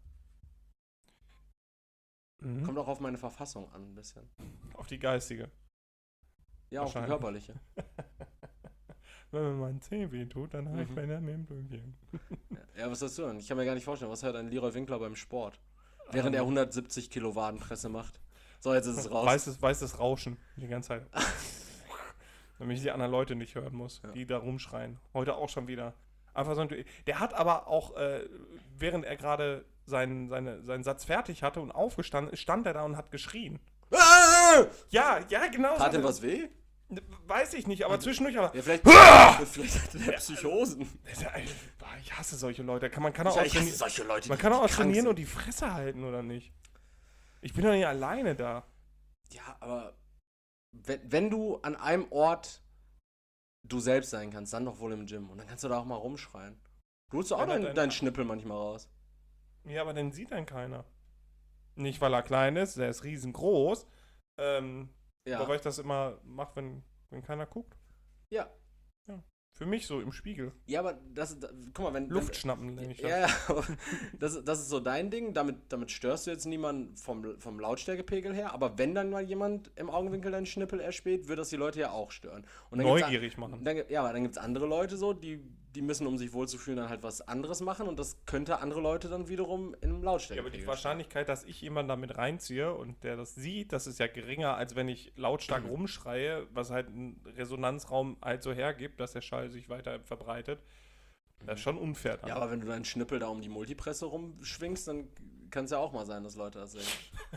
Mhm. Kommt auch auf meine Verfassung an, ein bisschen. Auf die geistige. Ja, auch die Wahrscheinlich. körperliche. Wenn mir mein Zeh weh tut, dann habe ich Mhm. Benjamin Blümchen. Ja, was sollst du denn? Ich kann mir gar nicht vorstellen, was hört ein Leroy Winkler beim Sport? Während er 170 Kilo Wadenpresse macht. So, jetzt ist es raus. Weißes Rauschen die ganze Zeit. Damit ich die anderen Leute nicht hören muss, Ja. die da rumschreien. Heute auch schon wieder. Einfach so ein, der hat aber auch, während er gerade seinen Satz fertig hatte und aufgestanden ist, stand er da und hat geschrien. Ja, genau. Tat ihm was weh? Weiß ich nicht, aber zwischendurch aber. Ja, vielleicht hat er Psychosen. Ich hasse solche Leute. Man kann auch, Ich hasse solche Leute, man kann auch die krank trainieren sind. und die Fresse halten, oder nicht? Ich bin doch nicht alleine da. Ja, aber wenn du an einem Ort du selbst sein kannst, dann doch wohl im Gym. Und dann kannst du da auch mal rumschreien. Du holst doch auch deinen Schnippel manchmal raus. Ja, aber den sieht dann keiner. Nicht, weil er klein ist, der ist riesengroß. Ja. Aber weil ich das immer mache, wenn keiner guckt. Ja. Für mich so im Spiegel. Ja, aber guck mal, wenn... Luft schnappen, nenne ich das. Ja, aber das ist so dein Ding, damit störst du jetzt niemanden vom Lautstärkepegel her, aber wenn dann mal jemand im Augenwinkel deinen Schnippel erspäht, wird das die Leute ja auch stören. Und dann Neugierig machen. Aber dann gibt es andere Leute so, die müssen, um sich wohlzufühlen, dann halt was anderes machen und das könnte andere Leute dann wiederum in einem Ja, Lautstärkepegel aber die Wahrscheinlichkeit, dass ich jemanden damit reinziehe und der das sieht, das ist ja geringer, als wenn ich lautstark rumschreie, was halt ein Resonanzraum halt so hergibt, dass der Schall sich weiter verbreitet. Das ist schon unfair. Dann. Ja, aber wenn du deinen Schnippel da um die Multipresse rumschwingst, dann kann es ja auch mal sein, dass Leute das sehen.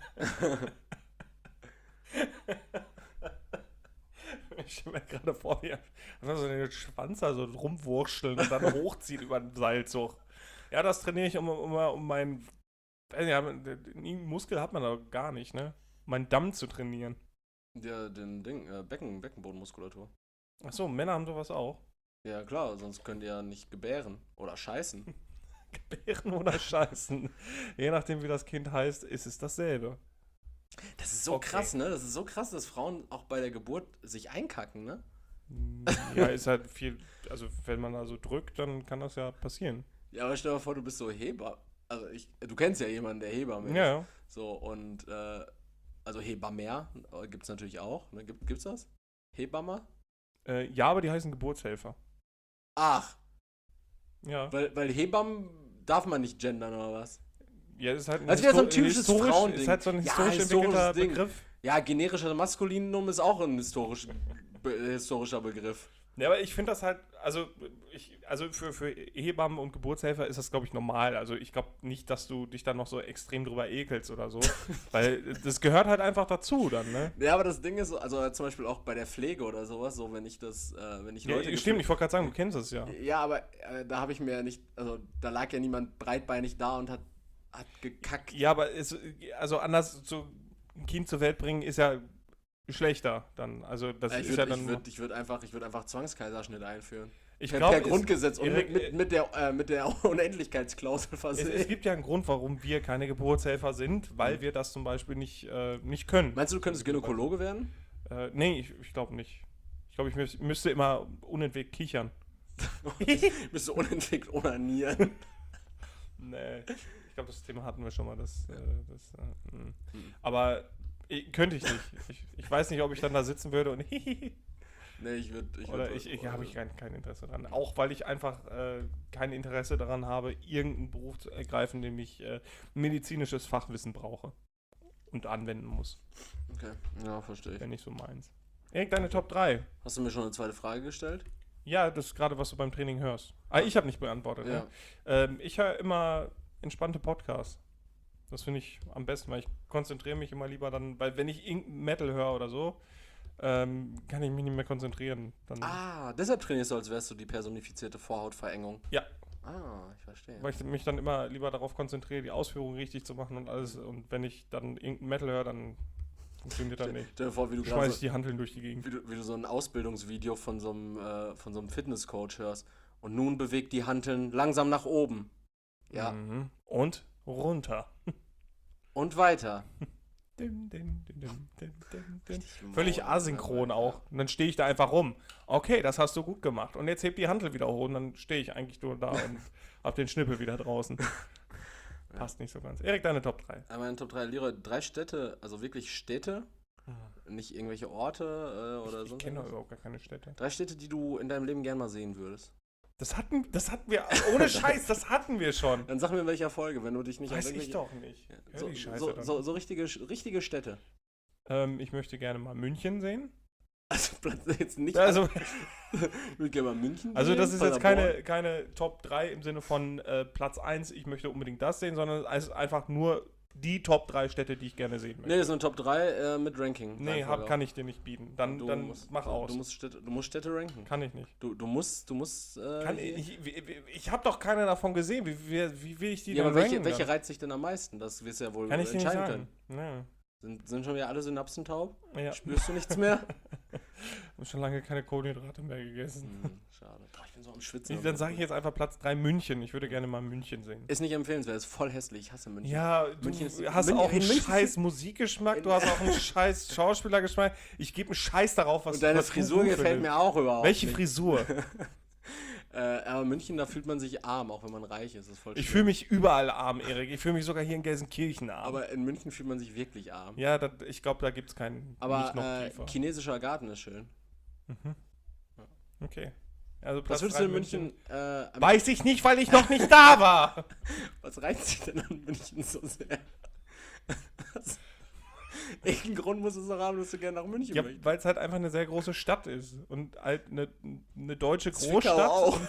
Ich stelle mir gerade vor, wie einfach so den Schwanz da so rumwurschteln und dann hochziehen über den Seilzug. Ja, das trainiere ich um meinen. Ja, einen Muskel hat man da gar nicht, ne? Um meinen Damm zu trainieren. Ja, Beckenbodenmuskulatur. Achso, Männer haben sowas auch. Ja, klar, sonst könnt ihr ja nicht gebären oder scheißen. Gebären oder Scheißen. Je nachdem, wie das Kind heißt, ist es dasselbe. Das ist so Okay. krass, ne? Das ist so krass, dass Frauen auch bei der Geburt sich einkacken, ne? Ja, ist halt viel. Also, wenn man da so drückt, dann kann das ja passieren. Ja, aber stell dir mal vor, du bist so Hebamme. Also du kennst ja jemanden, der Hebamme ist. Ja. So, und also Hebammer gibt's natürlich auch, ne? Gibt's das? Hebamme? Ja, aber die heißen Geburtshelfer. Ach, Ja. weil Hebammen darf man nicht gendern oder was? Ja, ist halt ein, Das wäre so ein typisches Frauending. Ist halt so ein Ja, historisch historisches entwickelter Ding. Begriff. Ja, generischer Maskulinum ist auch ein historischer Begriff. Ja, aber ich finde das halt, also für Hebammen und Geburtshelfer ist das, glaube ich, normal. Also ich glaube nicht, dass du dich dann noch so extrem drüber ekelst oder so. Weil das gehört halt einfach dazu dann, ne? Ja, aber das Ding ist, also zum Beispiel auch bei der Pflege oder sowas, so wenn ich Ja, Leute... stimmt, ich wollte gerade sagen, du kennst es ja. Ja, aber da habe ich mir ja nicht, also da lag ja niemand breitbeinig da und hat gekackt. Ja, aber also anders so ein Kind zur Welt bringen ist ja schlechter dann. Also das Ich ist ja dann. würd einfach Zwangskaiserschnitt einführen. Ich Per glaube, Grundgesetz und mit der Unendlichkeitsklausel es versehen. gibt ja einen Grund, warum wir keine Geburtshelfer sind, weil wir das zum Beispiel nicht können. Meinst du, du könntest Gynäkologe werden? Nee, ich glaube nicht. Ich glaube, ich müsste immer unentwegt kichern. Bist du unentwegt onanieren? Nee. Ich glaube, das Thema hatten wir schon mal. Aber könnte ich nicht. Ich weiß nicht, ob ich dann da sitzen würde und Nee, ich habe ich kein Interesse daran. Auch weil ich einfach kein Interesse daran habe, irgendeinen Beruf zu ergreifen, in dem ich medizinisches Fachwissen brauche und anwenden muss. Okay, ja, verstehe ich. Wäre nicht so meins. Erik, deine Top 3. Hast du mir schon eine zweite Frage gestellt? Ja, das ist gerade, was du beim Training hörst. Ich habe nicht beantwortet. Ja. Ne? Ich höre immer entspannte Podcasts. Das finde ich am besten, weil ich konzentriere mich immer lieber dann, weil wenn ich irgendein Metal höre oder so, kann ich mich nicht mehr konzentrieren. Dann Deshalb trainierst du, als wärst du die personifizierte Vorhautverengung. Ja. Ich verstehe. Weil ich mich dann immer lieber darauf konzentriere, die Ausführungen richtig zu machen und alles. Und wenn ich dann irgendein Metal höre, dann funktioniert das nicht. Stell dir vor, wie du schmeiß ich die Hanteln durch die Gegend. Wie du so ein Ausbildungsvideo von so einem Fitnesscoach hörst. Und nun bewegt die Hanteln langsam nach oben. Ja. Mhm. Und runter. Und weiter. Völlig asynchron auch. Und dann stehe ich da einfach rum. Okay, das hast du gut gemacht. Und jetzt hebt die Hantel wieder hoch und dann stehe ich eigentlich nur da und hab den Schnippel wieder draußen. Passt nicht so ganz. Erik, deine Top 3. Meine Top 3, Leroy, 3 Städte, also wirklich Städte, nicht irgendwelche Orte oder so. Ich kenne überhaupt gar keine Städte. 3 Städte, die du in deinem Leben gerne mal sehen würdest. Das hatten wir, ohne Scheiß, das hatten wir schon. Dann sag mir, in welcher Folge, wenn du dich nicht... Weiß ich doch nicht. Ja, so richtige Städte. Ich möchte gerne mal München sehen. Also jetzt nicht... Also, ich würde gerne mal München also das sehen, ist jetzt keine Top 3 im Sinne von Platz 1, ich möchte unbedingt das sehen, sondern es ist einfach nur die Top 3 Städte, die ich gerne sehen möchte. Nee, das ist eine Top 3 mit Ranking. Nee, kann ich dir nicht bieten. Dann mach aus. Du musst Städte ranken. Kann ich nicht. Du musst ich habe doch keine davon gesehen. Wie will ich die denn aber ranken? Welche reizt sich denn am meisten? Das wirst du ja wohl entscheiden können. Ja. Sind schon wieder alle Synapsen taub? Ja. Spürst du nichts mehr? Ich habe schon lange keine Kohlenhydrate mehr gegessen. Schade. Ich bin so am Schwitzen. Dann sage ich jetzt einfach Platz 3 München. Ich würde gerne mal München sehen. Ist nicht empfehlenswert, ist voll hässlich. Ich hasse München. Ja, du hast auch einen scheiß Musikgeschmack, du hast auch einen scheiß Schauspielergeschmack. Ich gebe einen Scheiß darauf, was und deine was Frisur gefällt mir auch überhaupt Welche nicht. Frisur? Aber München, da fühlt man sich arm, auch wenn man reich ist. Das ist voll schön. Ich fühle mich überall arm, Erik. Ich fühle mich sogar hier in Gelsenkirchen arm. Aber in München fühlt man sich wirklich arm. Ja, ich glaube, da gibt es keinen. Aber chinesischer Garten ist schön. Mhm. Okay. Also was würdest du in München? Weiß ich nicht, weil ich noch nicht da war. Was reizt sich denn an München so sehr? Welchen Grund muss es noch haben, dass du gerne nach München möchtest? Weil es halt einfach eine sehr große Stadt ist. Und halt eine deutsche Großstadt. Zwickau auch.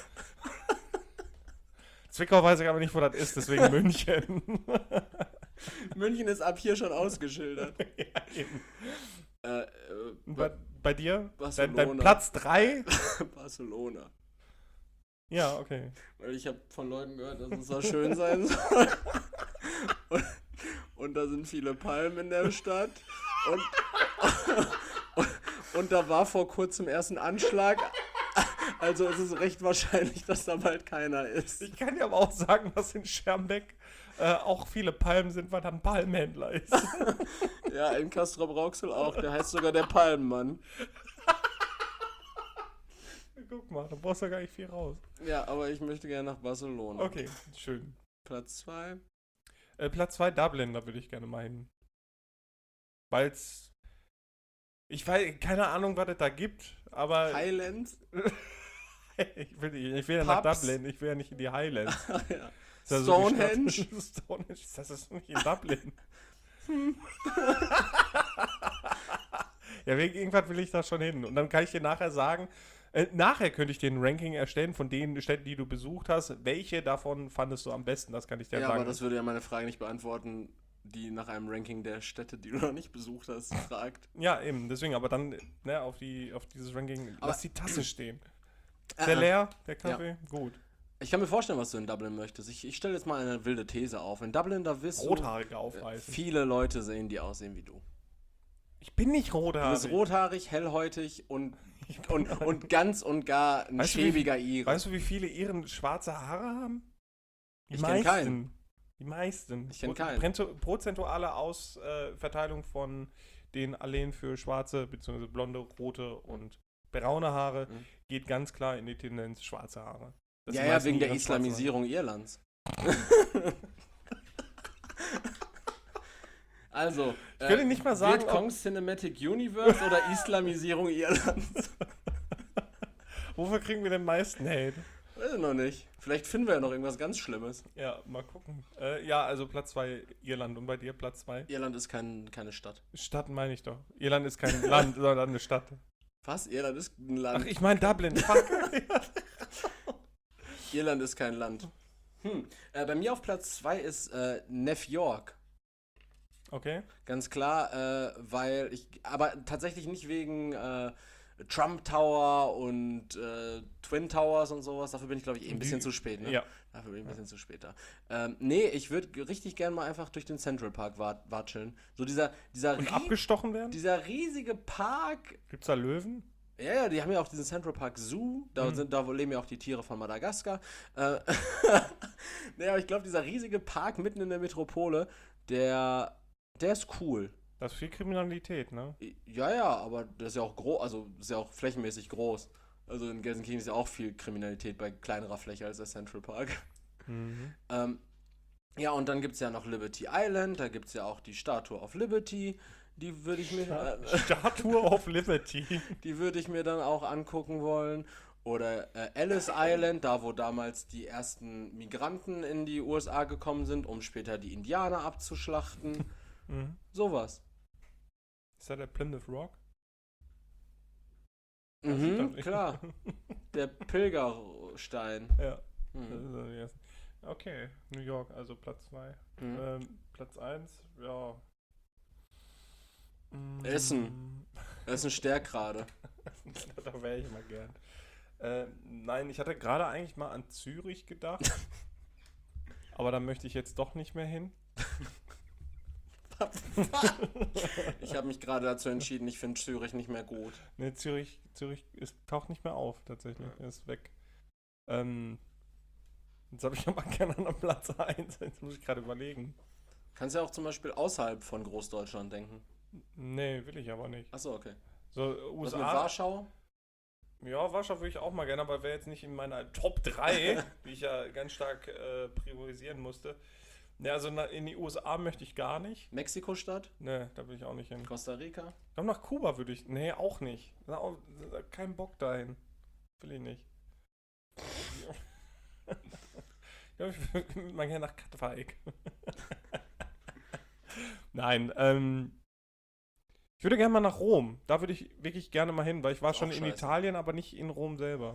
Zwickau weiß ich aber nicht, wo das ist, deswegen München. München ist ab hier schon ausgeschildert. Ja, eben. Bei dir? Barcelona. Dein Platz 3? Barcelona. Ja, okay. Weil ich habe von Leuten gehört, dass es so schön sein soll. Und da sind viele Palmen in der Stadt. Und da war vor kurzem erst ein Anschlag. Also es ist recht wahrscheinlich, dass da bald keiner ist. Ich kann dir aber auch sagen, dass in Schermbeck auch viele Palmen sind, weil da ein Palmhändler ist. Ja, in Castrop-Rauxel auch. Der heißt sogar der Palmenmann. Guck mal, da brauchst du ja gar nicht viel raus. Ja, aber ich möchte gerne nach Barcelona. Okay, schön. Platz 2? Platz 2 Dublin, da würde ich gerne mal hin. Weil's... Ich weiß, keine Ahnung, was es da gibt, aber... Highlands? ich will ja nach Dublin, ich will ja nicht in die Highlands. Ja. Stonehenge? Stonehenge, das ist nicht in Dublin. Ja, wegen irgendwas will ich da schon hin. Und dann kann ich dir nachher sagen, nachher könnte ich dir ein Ranking erstellen von den Städten, die du besucht hast. Welche davon fandest du am besten? Das kann ich dir sagen. Ja, aber das würde ja meine Frage nicht beantworten, die nach einem Ranking der Städte, die du noch nicht besucht hast, fragt. Ja, eben. Deswegen, aber dann auf dieses Ranking, lass die Tasse stehen. Ist der leer, der Kaffee? Ja. Gut. Ich kann mir vorstellen, was du in Dublin möchtest. Ich stelle jetzt mal eine wilde These auf. In Dublin, da wirst Rothaarige aufreißen. Viele Leute sehen, die aussehen wie du. Ich bin nicht rothaarig. Du bist rothaarig, hellhäutig und ganz und gar ein schäbiger Ire. Weißt du, wie viele Iren schwarze Haare haben? Ich kenne keinen. Die meisten. Ich kenne keinen. Prozentuale Ausverteilung von den Alleen für schwarze, bzw. blonde, rote und braune Haare geht ganz klar in die Tendenz schwarze Haare. Ja, wegen der Islamisierung Irlands. Also, Ich könnte nicht mal sagen, Vietcong Cinematic Universe oder Islamisierung Irlands? wofür kriegen wir den meisten Hate? Weiß ich noch nicht. Vielleicht finden wir ja noch irgendwas ganz Schlimmes. Ja, mal gucken. Ja, also Platz 2 Irland und bei dir Platz 2? Irland ist keine Stadt. Stadt meine ich doch. Irland ist kein Land, sondern eine Stadt. Was? Irland ist ein Land. Ach, ich meine Dublin. Fuck. Irland ist kein Land. Bei mir auf Platz 2 ist New York. Okay. Ganz klar, aber tatsächlich nicht wegen Trump Tower und Twin Towers und sowas. Dafür bin ich, glaube ich, ein bisschen zu spät. Ne? Ja. Dafür bin ich ein bisschen zu spät da. Nee, ich würde richtig gerne mal einfach durch den Central Park watscheln. So dieser Und abgestochen werden? dieser riesige Park. Gibt's da Löwen? Ja, die haben ja auch diesen Central Park Zoo. Da leben ja auch die Tiere von Madagaskar. Nee, aber ich glaube, dieser riesige Park mitten in der Metropole, der ist cool. Das ist viel Kriminalität, ne? Ja, aber das ist ja auch groß, also das ist ja auch flächenmäßig groß. Also in Gelsenkirchen ist ja auch viel Kriminalität bei kleinerer Fläche als der Central Park. Mhm. Ja, und dann gibt es ja noch Liberty Island, da gibt es ja auch die Statue of Liberty, die würde ich mir Statue of Liberty. die würde ich mir dann auch angucken wollen. Oder Ellis Island, da wo damals die ersten Migranten in die USA gekommen sind, um später die Indianer abzuschlachten. Mhm. Sowas. Ist da der Plymouth Rock? Das sieht doch nicht- Klar. Der Pilgerstein. Ja. Mhm. Das ist so die ersten. Okay, New York, also Platz 2. Platz 1, ja. Essen. Essen stärkt gerade. Da wäre ich mal gern. Nein, ich hatte gerade eigentlich mal an Zürich gedacht. Aber da möchte ich jetzt doch nicht mehr hin. Ich habe mich gerade dazu entschieden, ich finde Zürich nicht mehr gut. Ne, Zürich taucht nicht mehr auf, tatsächlich. Er ist weg. Jetzt habe ich aber keinen an Platz 1. Jetzt muss ich gerade überlegen. Kannst ja auch zum Beispiel außerhalb von Großdeutschland denken. Nee, will ich aber nicht. Achso, okay. So, Was mit USA. Warschau? Ja, Warschau würde ich auch mal gerne, aber wäre jetzt nicht in meiner Top 3, die ich ja ganz stark priorisieren musste. Ne, also in die USA möchte ich gar nicht. Mexiko-Stadt? Ne, da will ich auch nicht hin. Costa Rica? Ich glaube, nach Kuba würde ich. Nee, auch nicht. Kein Bock dahin. Will ich nicht. Ich glaube, ich würde mal gerne nach Katwijk. Nein, ich würde gerne mal nach Rom. Da würde ich wirklich gerne mal hin, weil ich war Ist schon auch in scheiße. Italien, aber nicht in Rom selber.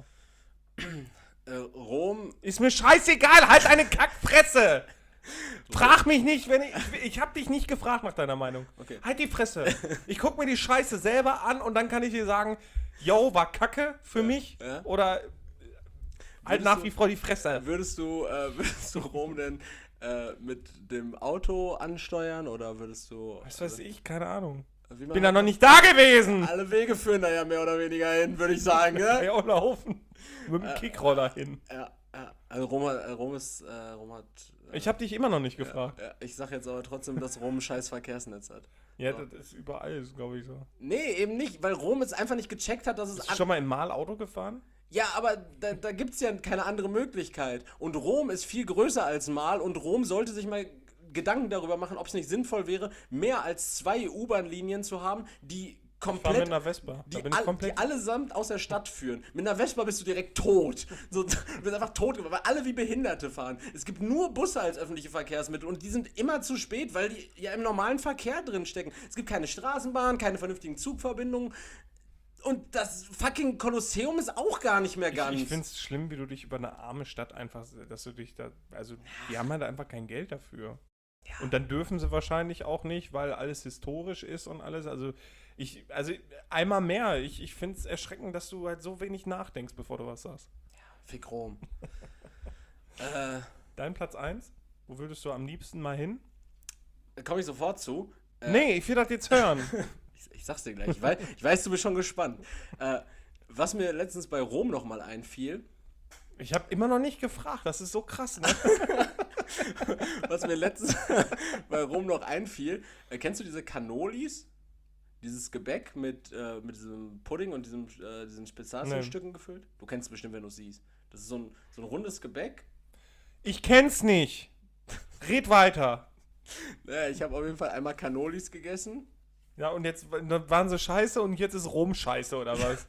Rom. Ist mir scheißegal, halt eine Kackfresse! Frag mich nicht, wenn ich hab dich nicht gefragt nach deiner Meinung. Okay. Halt die Fresse. Ich guck mir die Scheiße selber an und dann kann ich dir sagen, yo, war Kacke für mich Ja. oder halt Würdest nach du- wie vor die Fresse. Würdest du Rom denn mit dem Auto ansteuern oder würdest du. Was weiß ich, keine Ahnung. Wie Bin da noch nicht da gewesen. Alle Wege führen da ja mehr oder weniger hin, würde ich sagen, Kann ne? ja auch laufen. Mit dem Kickroller hin. Ja. Also Rom hat. Ich hab dich immer noch nicht gefragt. Ja, ich sag jetzt aber trotzdem, dass Rom ein scheiß Verkehrsnetz hat. Ja, das ist überall, glaube ich so. Nee, eben nicht, weil Rom es einfach nicht gecheckt hat, dass es. Bist du schon mal im Mal-Auto gefahren? Ja, aber da gibt es ja keine andere Möglichkeit. Und Rom ist viel größer als Mal und Rom sollte sich mal Gedanken darüber machen, ob es nicht sinnvoll wäre, mehr als 2 U-Bahn-Linien zu haben, die Ich fahr mit komplett. einer Vespa. Da Die, bin ich die komplett. allesamt aus der Stadt führen. Mit einer Vespa bist du direkt tot. So, du bist einfach tot, weil alle wie Behinderte fahren. Es gibt nur Busse als öffentliche Verkehrsmittel und die sind immer zu spät, weil die ja im normalen Verkehr drin stecken. Es gibt keine Straßenbahn, keine vernünftigen Zugverbindungen. Und das fucking Kolosseum ist auch gar nicht mehr ganz. Ich finde es schlimm, wie du dich über eine arme Stadt einfach, dass du dich da, also die haben halt einfach kein Geld dafür. Ja. Und dann dürfen sie wahrscheinlich auch nicht, weil alles historisch ist und alles. Also einmal mehr, ich finde es erschreckend, dass du halt so wenig nachdenkst, bevor du was sagst. Fick Rom. Dein Platz 1? Wo würdest du am liebsten mal hin? Komme ich sofort zu. Nee, ich will das jetzt hören. Ich sag's dir gleich. Ich weiß, du bist schon gespannt. Was mir letztens bei Rom nochmal einfiel, Ich habe immer noch nicht gefragt, das ist so krass, ne? was mir letztens bei Rom noch einfiel, kennst du diese Cannolis? Dieses Gebäck mit diesem Pudding und diesen Spezialstücken gefüllt? Du kennst es bestimmt, wenn du es siehst. Das ist so ein rundes Gebäck. Ich kenn's nicht. Red weiter. Naja, ich habe auf jeden Fall einmal Cannolis gegessen. Ja, und jetzt waren sie scheiße und jetzt ist Rom scheiße, oder was?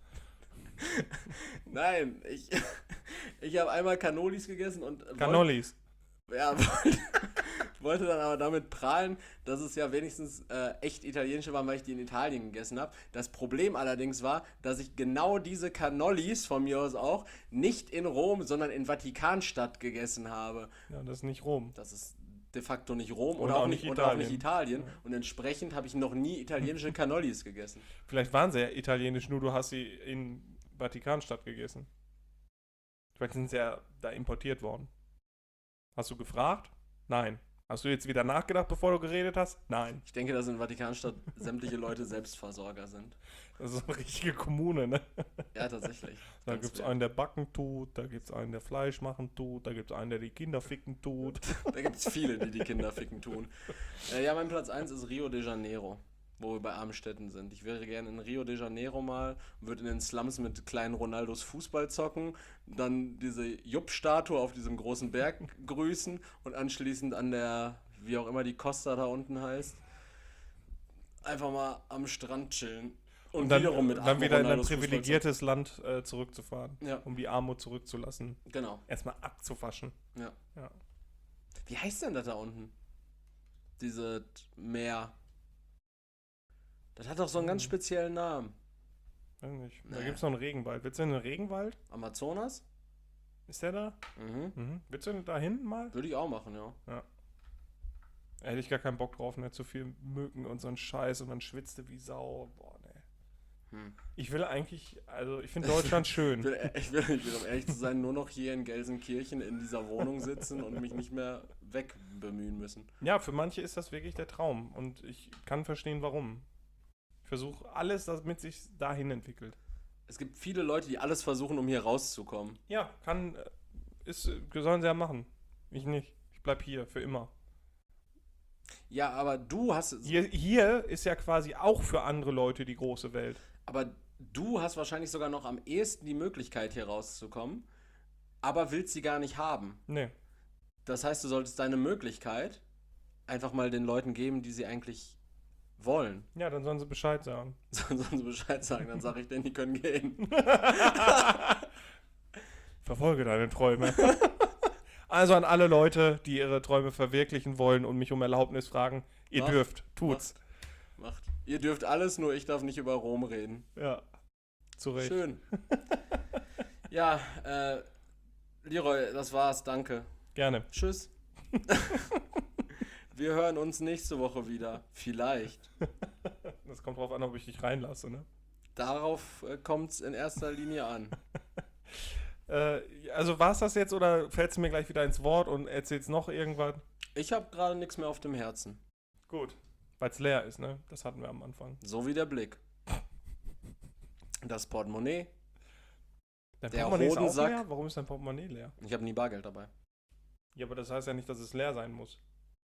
Nein, ich habe einmal Cannolis gegessen und Cannolis. ja, wollte dann aber damit prahlen, dass es ja wenigstens echt italienische waren, weil ich die in Italien gegessen habe. Das Problem allerdings war, dass ich genau diese Cannolis, von mir aus auch, nicht in Rom, sondern in Vatikanstadt gegessen habe. Ja, das ist nicht Rom. Das ist de facto nicht Rom Und oder auch auch nicht nicht, oder auch nicht Italien. Italien. Und entsprechend habe ich noch nie italienische Cannolis gegessen. Vielleicht waren sie ja italienisch, nur du hast sie in Vatikanstadt gegessen. Vielleicht sind sie ja da importiert worden. Hast du gefragt? Nein. Hast du jetzt wieder nachgedacht, bevor du geredet hast? Nein. Ich denke, dass in Vatikanstadt sämtliche Leute Selbstversorger sind. Das ist eine richtige Kommune, ne? Ja, tatsächlich. Da Ganz gibt es wild. einen, der backen tut, da gibt es einen, der Fleisch machen tut, da gibt es einen, der die Kinder ficken tut. Da gibt es viele, die Kinder ficken tun. Ja, mein Platz 1 ist Rio de Janeiro, wo wir bei Amstetten sind. Ich wäre gerne in Rio de Janeiro mal, würde in den Slums mit kleinen Ronaldos Fußball zocken, dann diese Jupp-Statue auf diesem großen Berg grüßen und anschließend an der, wie auch immer die Costa da unten heißt, einfach mal am Strand chillen. Und dann, wiederum mit dann wieder in ein Ronaldos Fußball privilegiertes Land zurückzufahren, Ja. um die Armut zurückzulassen. zocken. Genau, Erstmal abzuwaschen. ja. Ja. Wie heißt denn das da unten? Diese Meer. Das hat doch so einen ganz speziellen Namen. Weiß nicht. Da Nee. gibt es noch einen Regenwald. Willst du in den Regenwald? Amazonas? Ist der da? Mhm. Mhm. Willst du da hinten mal? Würde ich auch machen, ja. Hätte ich gar keinen Bock drauf, ne? Zu viel Mücken und so ein Scheiß und man schwitzte wie Sau. Boah, ne. Ich will eigentlich, also ich finde Deutschland Ich schön. will, um ehrlich zu sein, nur noch hier in Gelsenkirchen in dieser Wohnung sitzen und mich nicht mehr wegbemühen müssen. Ja, für manche ist das wirklich der Traum und ich kann verstehen, warum. Ich versuche alles, damit sich dahin entwickelt. Es gibt viele Leute, die alles versuchen, um hier rauszukommen. Ja, sollen sie ja machen. Ich nicht. Ich bleib hier für immer. Ja, aber du hast Hier ist ja quasi auch für andere Leute die große Welt. aber du hast wahrscheinlich sogar noch am ehesten die Möglichkeit, hier rauszukommen, aber willst sie gar nicht haben. Nee. Das heißt, du solltest deine Möglichkeit einfach mal den Leuten geben, die sie eigentlich wollen. Ja, dann sollen sie Bescheid sagen. Sollen sie Bescheid sagen, dann sage ich denen, die können gehen. Verfolge deine Träume. Also an alle Leute, die ihre Träume verwirklichen wollen und mich um Erlaubnis fragen, ihr Macht, dürft, tut's. Macht. Ihr dürft alles, nur ich darf nicht über Rom reden. Ja, zu Recht. Schön. Ja, Leroy, das war's, danke. Gerne. Tschüss. Wir hören uns nächste Woche wieder. Vielleicht. Das kommt drauf an, ob ich dich reinlasse, ne? Darauf kommt's in erster Linie an. Also war's das jetzt oder fällst du mir gleich wieder ins Wort und erzählst noch irgendwas? Ich habe gerade nichts mehr auf dem Herzen. Gut. Weil es leer ist, ne? Das hatten wir am Anfang. So wie der Blick. Das Portemonnaie. Dein Der Portemonnaie ist auch Hodensack. leer? Warum ist dein Portemonnaie leer? Ich habe nie Bargeld dabei. Ja, aber das heißt ja nicht, dass es leer sein muss.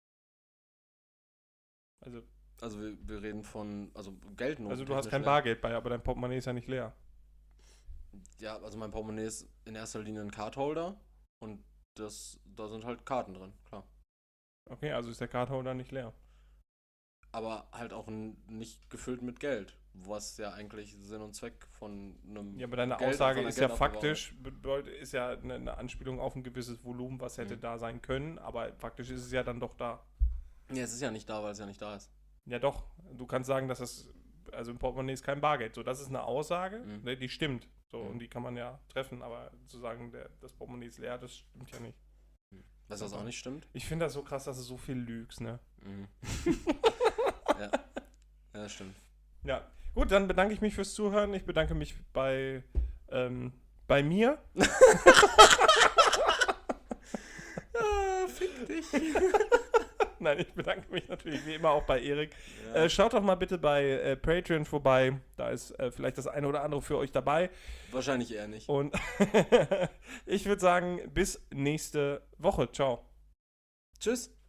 Also wir reden von, Geldnoten. Also du hast technisch kein leer. Bargeld bei, aber dein Portemonnaie ist ja nicht leer. Ja, also mein Portemonnaie ist in erster Linie ein Cardholder und da sind halt Karten drin, klar. Okay, also ist der Cardholder nicht leer. Aber halt auch nicht gefüllt mit Geld, was ja eigentlich Sinn und Zweck von einem Ja, aber deine Geld- Aussage von einer ist ja Geldaufbewahrung faktisch, ist ja eine Anspielung auf ein gewisses Volumen, was hätte da sein können, aber faktisch ist es ja dann doch da. Ja, es ist ja nicht da, weil es ja nicht da ist. Ja doch, du kannst sagen, dass also im Portemonnaie ist kein Bargeld. So, das ist eine Aussage, ne, die stimmt. So, und die kann man ja treffen, aber zu sagen, das Portemonnaie ist leer, das stimmt ja nicht. Weißt du, was auch nicht stimmt? Ich finde das so krass, dass du so viel lügst, ne? Ja. Ja, das stimmt. Ja, gut, dann bedanke ich mich fürs Zuhören. Ich bedanke mich bei mir. Fick dich. Nein, ich bedanke mich natürlich wie immer auch bei Erik. Ja. Schaut doch mal bitte bei Patreon vorbei. Da ist vielleicht das eine oder andere für euch dabei. Wahrscheinlich eher nicht. Und ich würde sagen, bis nächste Woche. Ciao. Tschüss.